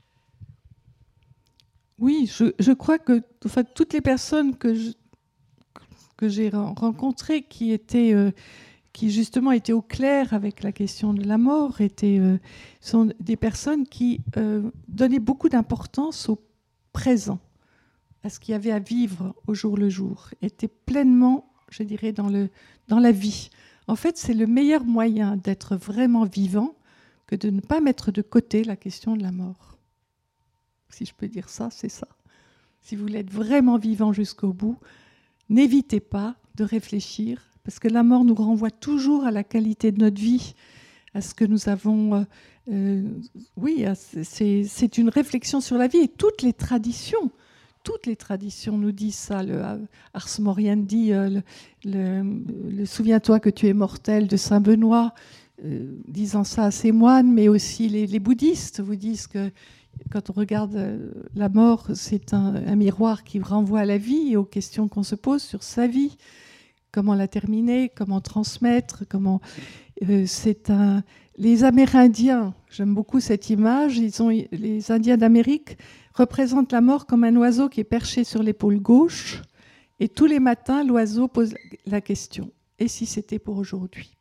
Oui, je, je crois que enfin, toutes les personnes que, je, que j'ai rencontrées qui étaient... Euh, qui justement étaient au clair avec la question de la mort, étaient, euh, sont des personnes qui euh, donnaient beaucoup d'importance au présent, à ce qu'il y avait à vivre au jour le jour, étaient pleinement, je dirais, dans, le, dans la vie. En fait, c'est le meilleur moyen d'être vraiment vivant que de ne pas mettre de côté la question de la mort. Si je peux dire ça, c'est ça. Si vous voulez être vraiment vivant jusqu'au bout, n'évitez pas de réfléchir, parce que la mort nous renvoie toujours à la qualité de notre vie, à ce que nous avons... Euh, euh, oui, c'est, c'est une réflexion sur la vie. Et toutes les traditions, toutes les traditions nous disent ça. Le Ars Moriendi, euh, le, le, le Souviens-toi que tu es mortel de Saint Benoît, euh, disant ça à ses moines, mais aussi les, les bouddhistes vous disent que quand on regarde la mort, c'est un, un miroir qui renvoie à la vie et aux questions qu'on se pose sur sa vie. Comment la terminer, comment transmettre, comment... Euh, c'est un... Les Amérindiens, j'aime beaucoup cette image, ils ont... les Indiens d'Amérique représentent la mort comme un oiseau qui est perché sur l'épaule gauche, et tous les matins, l'oiseau pose la question, et si c'était pour aujourd'hui?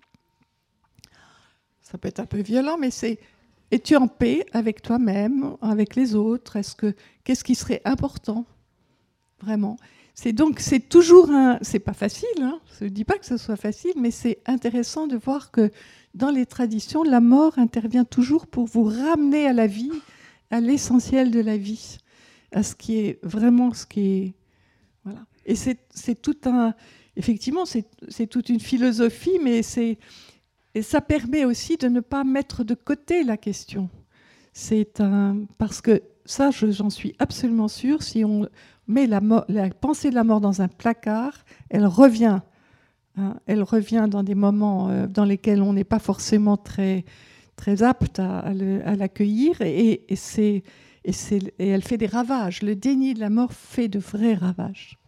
Ça peut être un peu violent, mais c'est... Es-tu en paix avec toi-même, avec les autres? Est-ce que... Qu'est-ce qui serait important, vraiment? C'est donc, c'est toujours un... C'est pas facile, hein, je ne dis pas que ce soit facile, mais c'est intéressant de voir que dans les traditions, la mort intervient toujours pour vous ramener à la vie, à l'essentiel de la vie, à ce qui est vraiment ce qui est... Voilà. Et c'est, c'est tout un... Effectivement, c'est, c'est toute une philosophie, mais c'est, et ça permet aussi de ne pas mettre de côté la question. C'est un... Parce que ça, je, j'en suis absolument sûre, si on met la, mo- la pensée de la mort dans un placard, elle revient. Hein, elle revient dans des moments euh, dans lesquels on n'est pas forcément très, très apte à, à, le, à l'accueillir, et, et, c'est, et, c'est, et elle fait des ravages. Le déni de la mort fait de vrais ravages.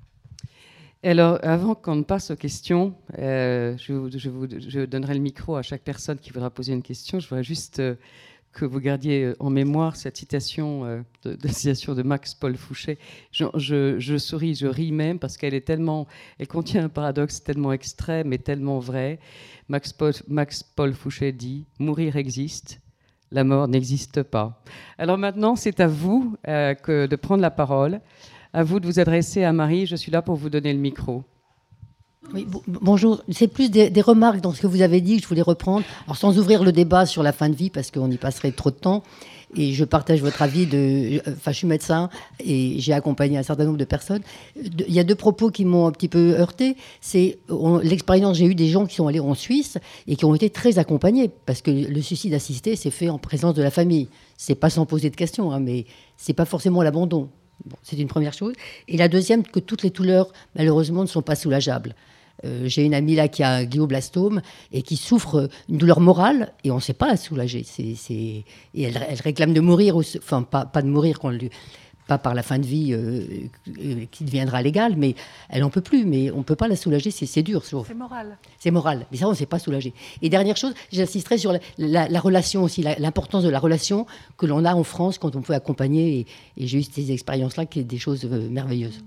Alors, avant qu'on ne passe aux questions, euh, je, vous, je, vous, je donnerai le micro à chaque personne qui voudra poser une question. Je voudrais juste euh, que vous gardiez en mémoire cette citation, euh, de, de citation de Max Paul Fouché. Je, je, je souris, je ris même parce qu'elle est tellement, elle contient un paradoxe tellement extrême et tellement vrai. Max Paul, Max Paul Fouché dit « Mourir existe, la mort n'existe pas ». Alors maintenant, c'est à vous euh, que de prendre la parole. À vous de vous adresser à Marie. Je suis là pour vous donner le micro. Oui, b- bonjour. C'est plus des, des remarques dans ce que vous avez dit que je voulais reprendre. Alors, sans ouvrir le débat sur la fin de vie, parce qu'on y passerait trop de temps. Et je partage votre avis. De, enfin, je suis médecin et j'ai accompagné un certain nombre de personnes. De, il y a deux propos qui m'ont un petit peu heurté. C'est on, l'expérience. J'ai eu des gens qui sont allés en Suisse et qui ont été très accompagnés parce que le suicide assisté, c'est fait en présence de la famille. C'est pas sans poser de questions, hein, mais c'est pas forcément l'abandon. Bon, c'est une première chose. Et la deuxième, que toutes les douleurs, malheureusement, ne sont pas soulageables. Euh, j'ai une amie là qui a un glioblastome et qui souffre d'une douleur morale et on ne sait pas la soulager. C'est, c'est... Et elle, elle réclame de mourir, aussi. Enfin, pas, pas de mourir, quand elle... pas par la fin de vie euh, qui deviendra légale, mais elle n'en peut plus. Mais on ne peut pas la soulager, c'est, c'est dur. Sauf. C'est moral. C'est moral, mais ça, on ne sait pas soulager. Et dernière chose, j'insisterai sur la, la, la relation aussi, la, l'importance de la relation que l'on a en France quand on peut accompagner. Et, et j'ai eu ces expériences-là qui sont des choses euh, merveilleuses.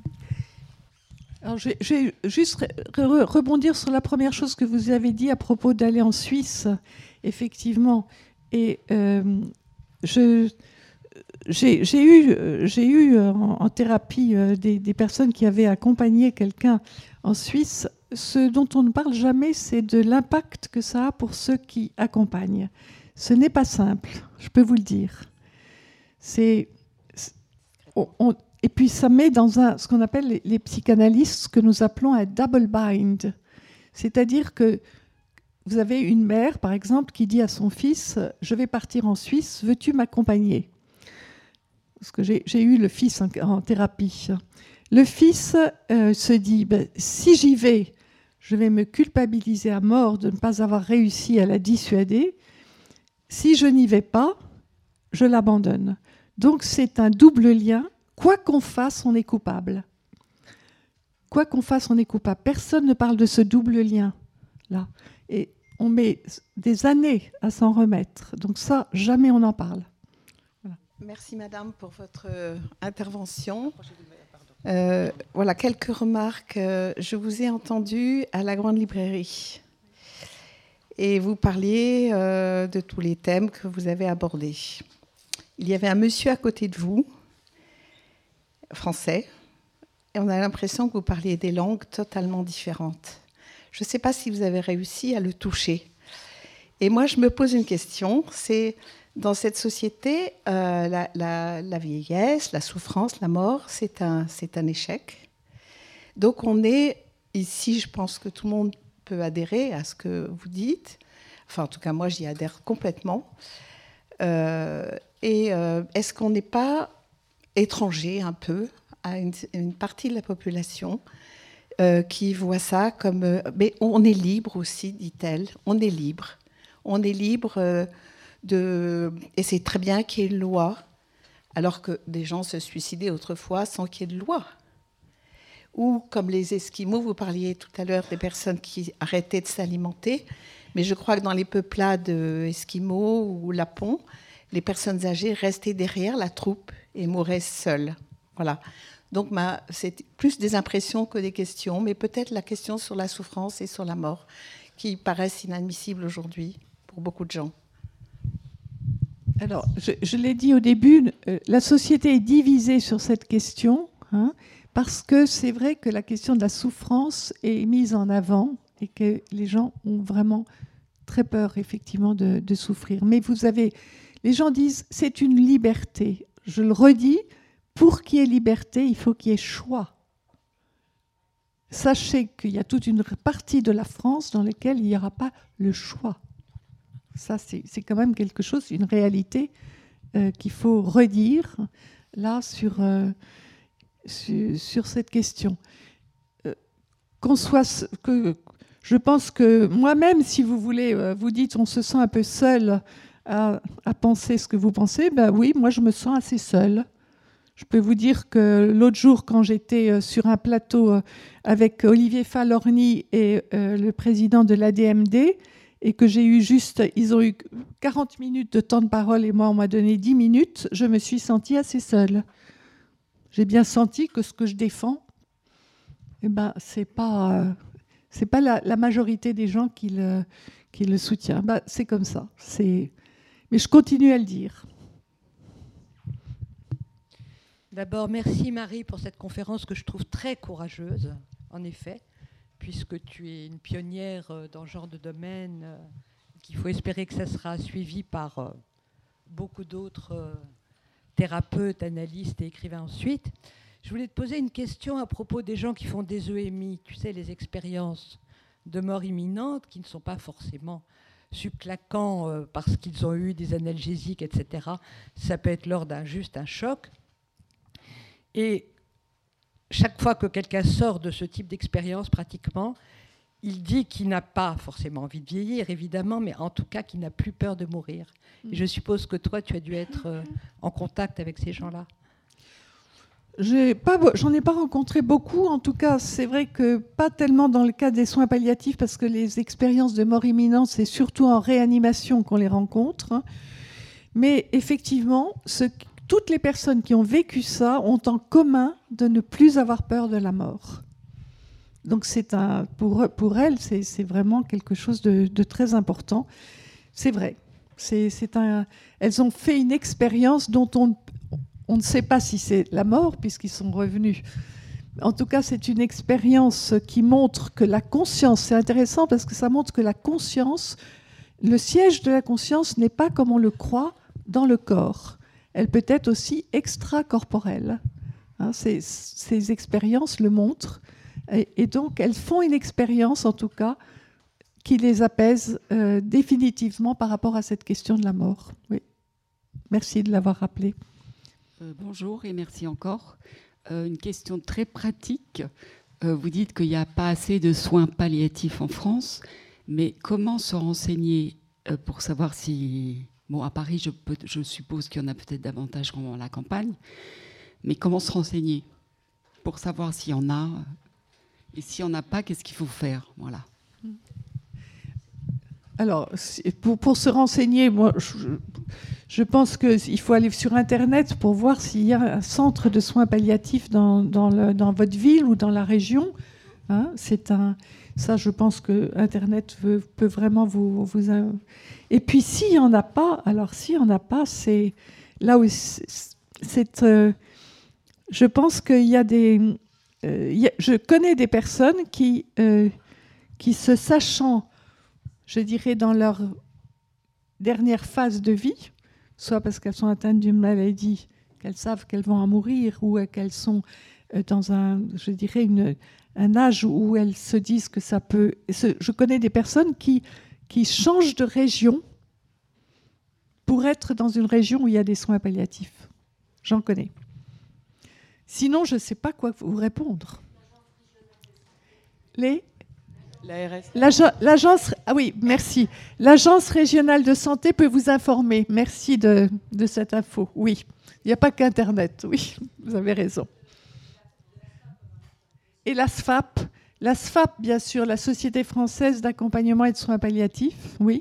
Alors, je vais juste re- rebondir sur la première chose que vous avez dit à propos d'aller en Suisse, effectivement. Et euh, je, j'ai, j'ai eu, j'ai eu en, en thérapie euh, des, des personnes qui avaient accompagné quelqu'un en Suisse. Ce dont on ne parle jamais, c'est de l'impact que ça a pour ceux qui accompagnent. Ce n'est pas simple, je peux vous le dire. C'est... On, on, Et puis ça met dans un, ce qu'on appelle les, les psychanalystes, ce que nous appelons un double bind. C'est-à-dire que vous avez une mère, par exemple, qui dit à son fils « Je vais partir en Suisse, veux-tu m'accompagner ?» Parce que j'ai, j'ai eu le fils en, en thérapie. Le fils euh, se dit ben, « Si j'y vais, je vais me culpabiliser à mort de ne pas avoir réussi à la dissuader. Si je n'y vais pas, je l'abandonne. » Donc c'est un double lien. Quoi qu'on fasse, on est coupable. Quoi qu'on fasse, on est coupable. Personne ne parle de ce double lien-là. Et on met des années à s'en remettre. Donc ça, jamais on en parle. Voilà. Merci, madame, pour votre euh, intervention. Euh, voilà, quelques remarques. Euh, je vous ai entendu à la Grande Librairie. Et vous parliez euh, de tous les thèmes que vous avez abordés. Il y avait un monsieur à côté de vous, français, et on a l'impression que vous parliez des langues totalement différentes. Je ne sais pas si vous avez réussi à le toucher. Et moi, je me pose une question, c'est dans cette société, euh, la, la, la vieillesse, la souffrance, la mort, c'est un, c'est un échec. Donc on est ici, je pense que tout le monde peut adhérer à ce que vous dites. Enfin, en tout cas, moi, j'y adhère complètement. Euh, et euh, est-ce qu'on n'est pas étranger un peu à une, une partie de la population euh, qui voit ça comme... Euh, mais on est libre aussi, dit-elle. On est libre. On est libre euh, de... Et c'est très bien qu'il y ait une loi, alors que des gens se suicidaient autrefois sans qu'il y ait de loi. Ou comme les Esquimaux, vous parliez tout à l'heure des personnes qui arrêtaient de s'alimenter, mais je crois que dans les peuplades Esquimaux ou Lapons, les personnes âgées restaient derrière la troupe et mouraient seules. Voilà. Donc ma, c'est plus des impressions que des questions, mais peut-être la question sur la souffrance et sur la mort, qui paraissent inadmissibles aujourd'hui pour beaucoup de gens. Alors, je, je l'ai dit au début, euh, la société est divisée sur cette question, hein, parce que c'est vrai que la question de la souffrance est mise en avant et que les gens ont vraiment très peur, effectivement, de, de souffrir. Mais vous avez... Les gens disent c'est une liberté. Je le redis, pour qu'il y ait liberté, il faut qu'il y ait choix. sachez qu'il y a toute une partie de la France dans laquelle il n'y aura pas le choix. Ça, c'est, c'est quand même quelque chose, une réalité euh, qu'il faut redire là sur, euh, sur, sur cette question. Euh, qu'on soit, que, je pense que moi-même, si vous voulez, euh, vous dites on se sent un peu seul à, à penser ce que vous pensez, ben oui, moi je me sens assez seule. Je peux vous dire que l'autre jour, quand j'étais sur un plateau avec Olivier Falorni et euh, le président de l'A D M D, et que j'ai eu juste, ils ont eu quarante minutes de temps de parole et moi, on m'a donné dix minutes, je me suis sentie assez seule. J'ai bien senti que ce que je défends, eh ben, c'est pas, euh, c'est pas la, la majorité des gens qui le, qui le soutient. Ben, c'est comme ça. C'est... Mais je continue à le dire. D'abord, merci Marie pour cette conférence que je trouve très courageuse, en effet, puisque tu es une pionnière dans ce genre de domaine, qu'il faut espérer que ça sera suivi par beaucoup d'autres thérapeutes, analystes et écrivains ensuite. Je voulais te poser une question à propos des gens qui font des E M I, tu sais, les expériences de mort imminente, qui ne sont pas forcément subclaquants parce qu'ils ont eu des analgésiques, et cetera. Ça peut être lors d'un juste un choc. Et chaque fois que quelqu'un sort de ce type d'expérience, pratiquement, il dit qu'il n'a pas forcément envie de vieillir, évidemment, mais en tout cas qu'il n'a plus peur de mourir. Et je suppose que toi, tu as dû être en contact avec ces gens-là. J'ai pas, j'en ai pas rencontré beaucoup. En tout cas, c'est vrai que pas tellement dans le cas des soins palliatifs, parce que les expériences de mort imminente, c'est surtout en réanimation qu'on les rencontre. Mais effectivement, ce toutes les personnes qui ont vécu ça ont en commun de ne plus avoir peur de la mort. Donc c'est un, pour, pour elles, c'est, c'est vraiment quelque chose de, de très important. C'est vrai. C'est, c'est un, elles ont fait une expérience dont on, on ne sait pas si c'est la mort, puisqu'ils sont revenus. En tout cas, c'est une expérience qui montre que la conscience, c'est intéressant parce que ça montre que la conscience, le siège de la conscience n'est pas comme on le croit dans le corps. Elle peut être aussi extracorporelle. Hein, ces, ces expériences le montrent. Et, et donc, elles font une expérience, en tout cas, qui les apaise euh, définitivement par rapport à cette question de la mort. Oui. Merci de l'avoir rappelé. Euh, bonjour et merci encore. Euh, une question très pratique. Euh, vous dites qu'il n'y a pas assez de soins palliatifs en France, mais comment se renseigner euh, pour savoir si... Bon, à Paris, je, peux, je suppose qu'il y en a peut-être davantage qu'en la campagne. Mais comment se renseigner pour savoir s'il y en a? Et s'il n'y en a pas, qu'est-ce qu'il faut faire? Voilà. Alors, pour, pour se renseigner, moi, je, je pense qu'il faut aller sur Internet pour voir s'il y a un centre de soins palliatifs dans, dans, le, dans votre ville ou dans la région. Hein, c'est un... Ça, je pense que Internet veut, peut vraiment vous, vous... Et puis, s'il n'y en a pas, alors s'il n'y en a pas, c'est là où c'est... Euh, je pense qu'il y a des... Euh, il y a, je connais des personnes qui, euh, qui, se sachant, je dirais, dans leur dernière phase de vie, soit parce qu'elles sont atteintes d'une maladie, qu'elles savent qu'elles vont en mourir, ou qu'elles sont dans un, je dirais, une... un âge où elles se disent que ça peut... Je connais des personnes qui, qui changent de région pour être dans une région où il y a des soins palliatifs. J'en connais. Sinon, je ne sais pas quoi vous répondre. Les... L'A R S. L'agence, l'agence... Ah oui, merci. L'Agence régionale de santé peut vous informer. Merci de, de cette info. Oui, il n'y a pas qu'Internet. Oui, vous avez raison. Et l'A S F A P, l'A S F A P, bien sûr, la Société française d'accompagnement et de soins palliatifs, oui.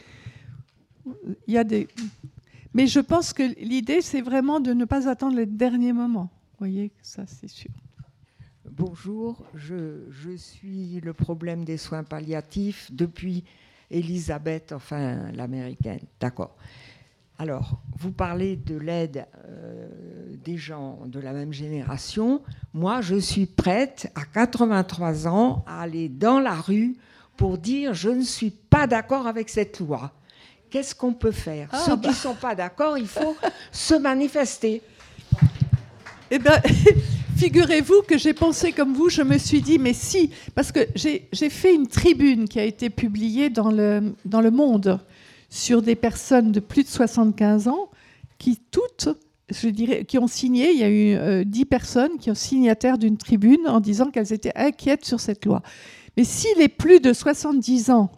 Il y a des... Mais je pense que l'idée, c'est vraiment de ne pas attendre le dernier moment. Vous voyez, ça, c'est sûr. Bonjour, je, je suis le problème des soins palliatifs depuis Elisabeth, enfin l'américaine. D'accord. Alors, vous parlez de l'aide euh, des gens de la même génération. Moi, je suis prête, à quatre-vingt-trois ans, à aller dans la rue pour dire « je ne suis pas d'accord avec cette loi ». Qu'est-ce qu'on peut faire? ah, Ceux bah. qui ne sont pas d'accord, il faut se manifester. Eh bien, figurez-vous que j'ai pensé comme vous, je me suis dit, mais si, parce que j'ai, j'ai fait une tribune qui a été publiée dans le, dans le Monde sur des personnes de plus de soixante-quinze ans qui toutes, je dirais, qui ont signé, il y a eu euh, dix personnes qui ont signataires d'une tribune en disant qu'elles étaient inquiètes sur cette loi. Mais si les plus de soixante-dix ans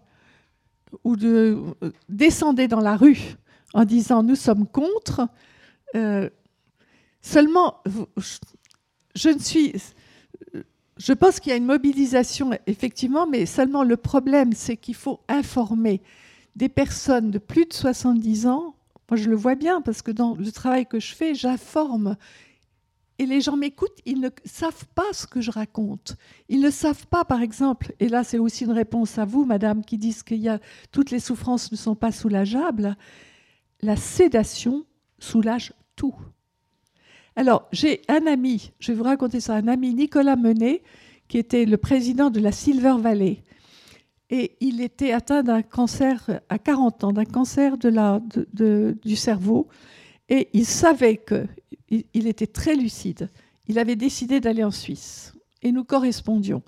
ou de, euh, descendaient dans la rue en disant « nous sommes contre euh, », seulement, je ne suis... Je pense qu'il y a une mobilisation, effectivement, mais seulement le problème, c'est qu'il faut informer des personnes de plus de soixante-dix ans. Moi, je le vois bien, parce que dans le travail que je fais, j'informe. Et les gens m'écoutent, ils ne savent pas ce que je raconte. Ils ne savent pas, par exemple, et là, c'est aussi une réponse à vous, madame, qui disent que y a, toutes les souffrances ne sont pas soulageables. La sédation soulage tout. Alors, j'ai un ami, je vais vous raconter ça, un ami, Nicolas Menet, qui était le président de la Silver Valley. Et il était atteint d'un cancer à quarante ans, d'un cancer de la, de, de, du cerveau. Et il savait qu'il il était très lucide. Il avait décidé d'aller en Suisse. Et nous correspondions.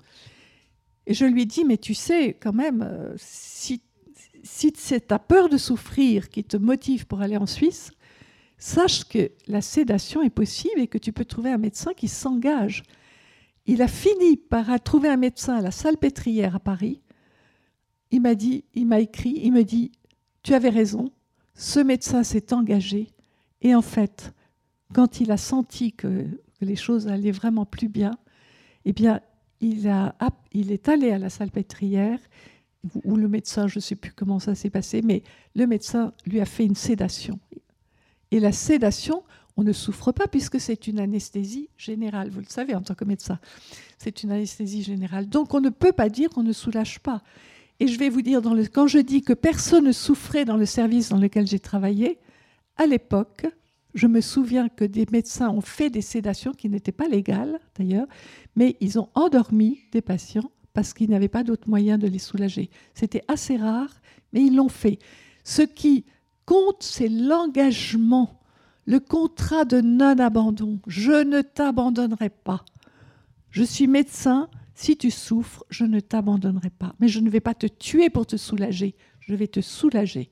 Et je lui dis, mais tu sais, quand même, si, si c'est ta peur de souffrir qui te motive pour aller en Suisse, sache que la sédation est possible et que tu peux trouver un médecin qui s'engage. Il a fini par trouver un médecin à la Salpêtrière à Paris. Il m'a dit, il m'a écrit, il me dit, tu avais raison, ce médecin s'est engagé. Et en fait, quand il a senti que, que les choses allaient vraiment plus bien, eh bien, il, a, il est allé à la Salpêtrière, où le médecin, je ne sais plus comment ça s'est passé, mais le médecin lui a fait une sédation. Et la sédation, on ne souffre pas puisque c'est une anesthésie générale. Vous le savez en tant que médecin, c'est une anesthésie générale. Donc on ne peut pas dire qu'on ne soulage pas. Et je vais vous dire, dans le, quand je dis que personne ne souffrait dans le service dans lequel j'ai travaillé, à l'époque, je me souviens que des médecins ont fait des sédations qui n'étaient pas légales d'ailleurs, mais ils ont endormi des patients parce qu'ils n'avaient pas d'autre moyen de les soulager. C'était assez rare, mais ils l'ont fait. Ce qui compte, c'est l'engagement, le contrat de non-abandon. Je ne t'abandonnerai pas. Je suis médecin, si tu souffres, je ne t'abandonnerai pas. Mais je ne vais pas te tuer pour te soulager, je vais te soulager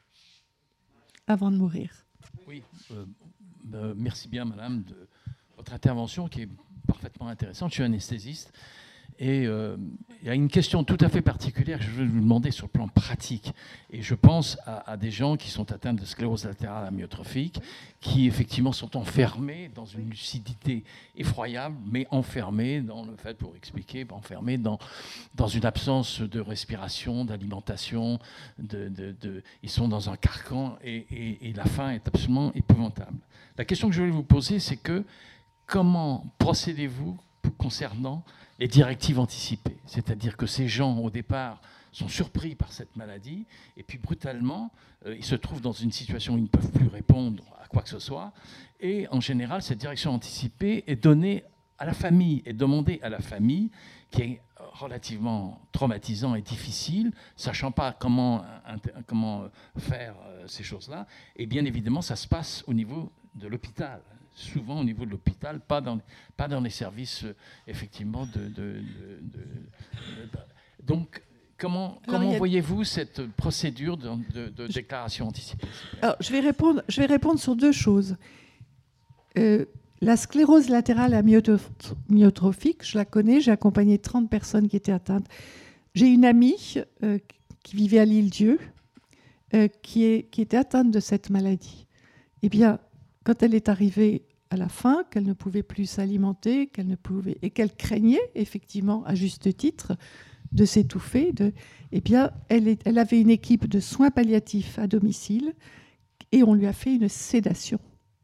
avant de mourir. Oui, euh, euh, merci bien, madame, de votre intervention qui est parfaitement intéressante. Je suis anesthésiste. Et euh, il y a une question tout à fait particulière que je veux vous demander sur le plan pratique. Et je pense à, à des gens qui sont atteints de sclérose latérale amyotrophique, qui effectivement sont enfermés dans une lucidité effroyable, mais enfermés dans le fait, pour expliquer, enfermés dans, dans une absence de respiration, d'alimentation. De, de, de, ils sont dans un carcan et, et, et la faim est absolument épouvantable. La question que je voulais vous poser, c'est que comment procédez-vous concernant les directives anticipées, c'est-à-dire que ces gens, au départ, sont surpris par cette maladie, et puis brutalement, euh, ils se trouvent dans une situation où ils ne peuvent plus répondre à quoi que ce soit, et en général, cette direction anticipée est donnée à la famille, est demandée à la famille, qui est relativement traumatisant et difficile, sachant pas comment, comment faire euh, ces choses-là, et bien évidemment, ça se passe au niveau de l'hôpital. Souvent au niveau de l'hôpital, pas dans, pas dans les services, euh, effectivement, de... de, de, de, de donc, comment, comment a... voyez-vous cette procédure de, de, de je... déclaration anticipée? Alors, je vais répondre, je vais répondre sur deux choses. Euh, la sclérose latérale amyotrophique, je la connais, j'ai accompagné trente personnes qui étaient atteintes. J'ai une amie euh, qui vivait à l'Île-Dieu, euh, qui, est, qui était atteinte de cette maladie. Eh bien, quand elle est arrivée à la fin, qu'elle ne pouvait plus s'alimenter, qu'elle ne pouvait, et qu'elle craignait, effectivement, à juste titre, de s'étouffer, de, eh bien, elle, est, elle avait une équipe de soins palliatifs à domicile et on lui a fait une sédation.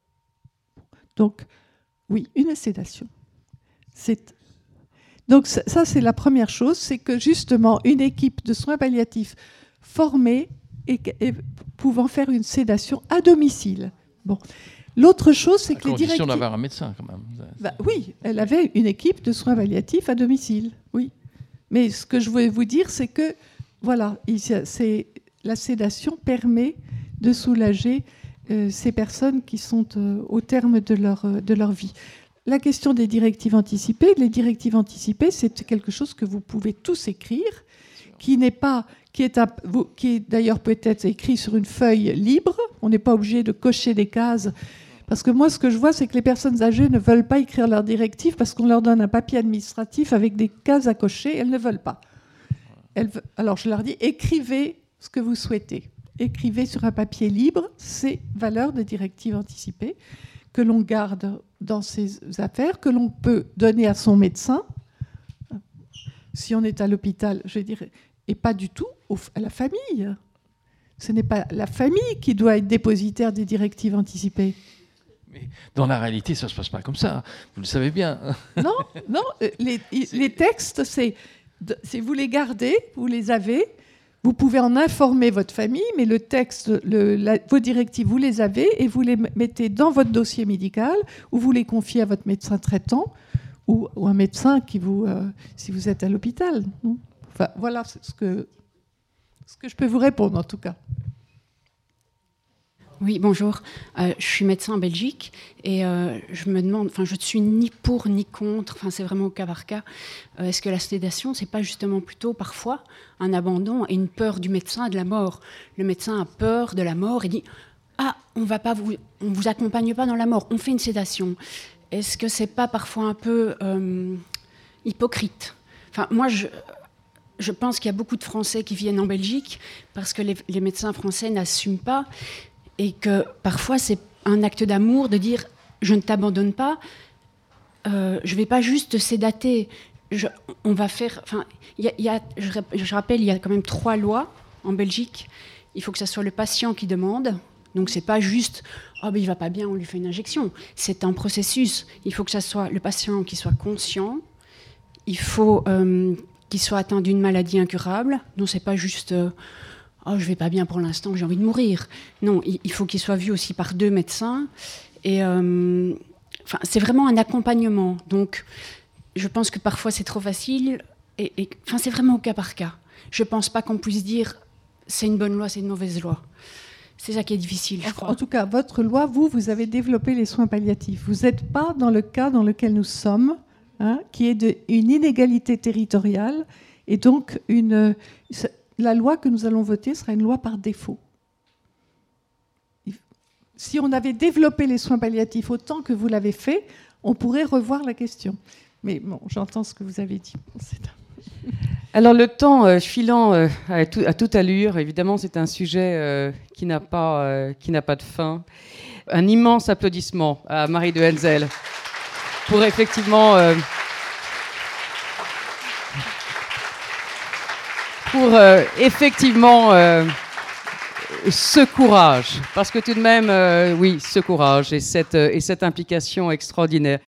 Donc, oui, une sédation. C'est... Donc, ça, c'est la première chose, c'est que, justement, une équipe de soins palliatifs formée et, et pouvant faire une sédation à domicile. Bon. L'autre chose, c'est à que les condition directives... d'avoir un médecin, quand même. Bah, oui, elle avait une équipe de soins palliatifs à domicile, oui. Mais ce que je voulais vous dire, c'est que, voilà, c'est, la sédation permet de soulager euh, ces personnes qui sont euh, au terme de leur, de leur vie. la question des directives anticipées, les directives anticipées, c'est quelque chose que vous pouvez tous écrire, qui n'est pas, qui est, un, qui est d'ailleurs peut-être écrit sur une feuille libre. On n'est pas obligé de cocher des cases. Parce que moi, ce que je vois, c'est que les personnes âgées ne veulent pas écrire leurs directives parce qu'on leur donne un papier administratif avec des cases à cocher. Elles ne veulent pas. Elles, alors je leur dis, écrivez ce que vous souhaitez. Écrivez sur un papier libre ces valeurs de directives anticipées que l'on garde dans ses affaires, que l'on peut donner à son médecin, si on est à l'hôpital, je dirais, et pas du tout à la famille. Ce n'est pas la famille qui doit être dépositaire des directives anticipées. Mais dans la réalité, ça ne se passe pas comme ça. Vous le savez bien. Non, non. Les, les textes, c'est, c'est vous les gardez, vous les avez. Vous pouvez en informer votre famille, mais le texte, le, la, vos directives, vous les avez et vous les mettez dans votre dossier médical ou vous les confiez à votre médecin traitant ou, ou un médecin qui vous, euh, si vous êtes à l'hôpital. Enfin, voilà ce que, ce que je peux vous répondre en tout cas. Oui, bonjour. Euh, je suis médecin en Belgique et euh, je me demande, enfin, je ne suis ni pour ni contre, enfin, c'est vraiment au cas par cas. Euh, est-ce que la sédation, c'est pas justement plutôt parfois un abandon et une peur du médecin et de la mort? Le médecin a peur de la mort et dit ah, on va pas vous, on vous accompagne pas dans la mort, on fait une sédation. Est-ce que c'est pas parfois un peu euh, hypocrite? Enfin, moi, je je pense qu'il y a beaucoup de Français qui viennent en Belgique parce que les, les médecins français n'assument pas. Et que parfois, c'est un acte d'amour de dire « je ne t'abandonne pas, euh, je ne vais pas juste te sédater, je, on va faire… » Enfin, y a, y a, je, je rappelle, il y a quand même trois lois en Belgique. Il faut que ce soit le patient qui demande. Donc, ce n'est pas juste « oh, ben, il ne va pas bien, on lui fait une injection ». C'est un processus. Il faut que ce soit le patient qui soit conscient. Il faut euh, qu'il soit atteint d'une maladie incurable. Donc, ce n'est pas juste… Euh, oh, je ne vais pas bien pour l'instant, j'ai envie de mourir. Non, il faut qu'il soit vu aussi par deux médecins. Et euh, enfin, c'est vraiment un accompagnement. Donc, je pense que parfois, c'est trop facile. Et, et, enfin, c'est vraiment au cas par cas. Je ne pense pas qu'on puisse dire c'est une bonne loi, c'est une mauvaise loi. C'est ça qui est difficile, je crois. En tout cas, votre loi, vous, vous avez développé les soins palliatifs. Vous n'êtes pas dans le cas dans lequel nous sommes, hein, qui est de, une inégalité territoriale. Et donc, une... la loi que nous allons voter sera une loi par défaut. Si on avait développé les soins palliatifs autant que vous l'avez fait, on pourrait revoir la question. Mais bon, j'entends ce que vous avez dit. Alors le temps euh, filant euh, à, tout, à toute allure, évidemment, c'est un sujet euh, qui n'a pas, euh, qui n'a pas de fin. Un immense applaudissement à Marie de Hensel pour effectivement... Euh, pour euh, effectivement euh, ce courage, parce que tout de même, euh, oui, ce courage et cette, euh, et cette implication extraordinaire.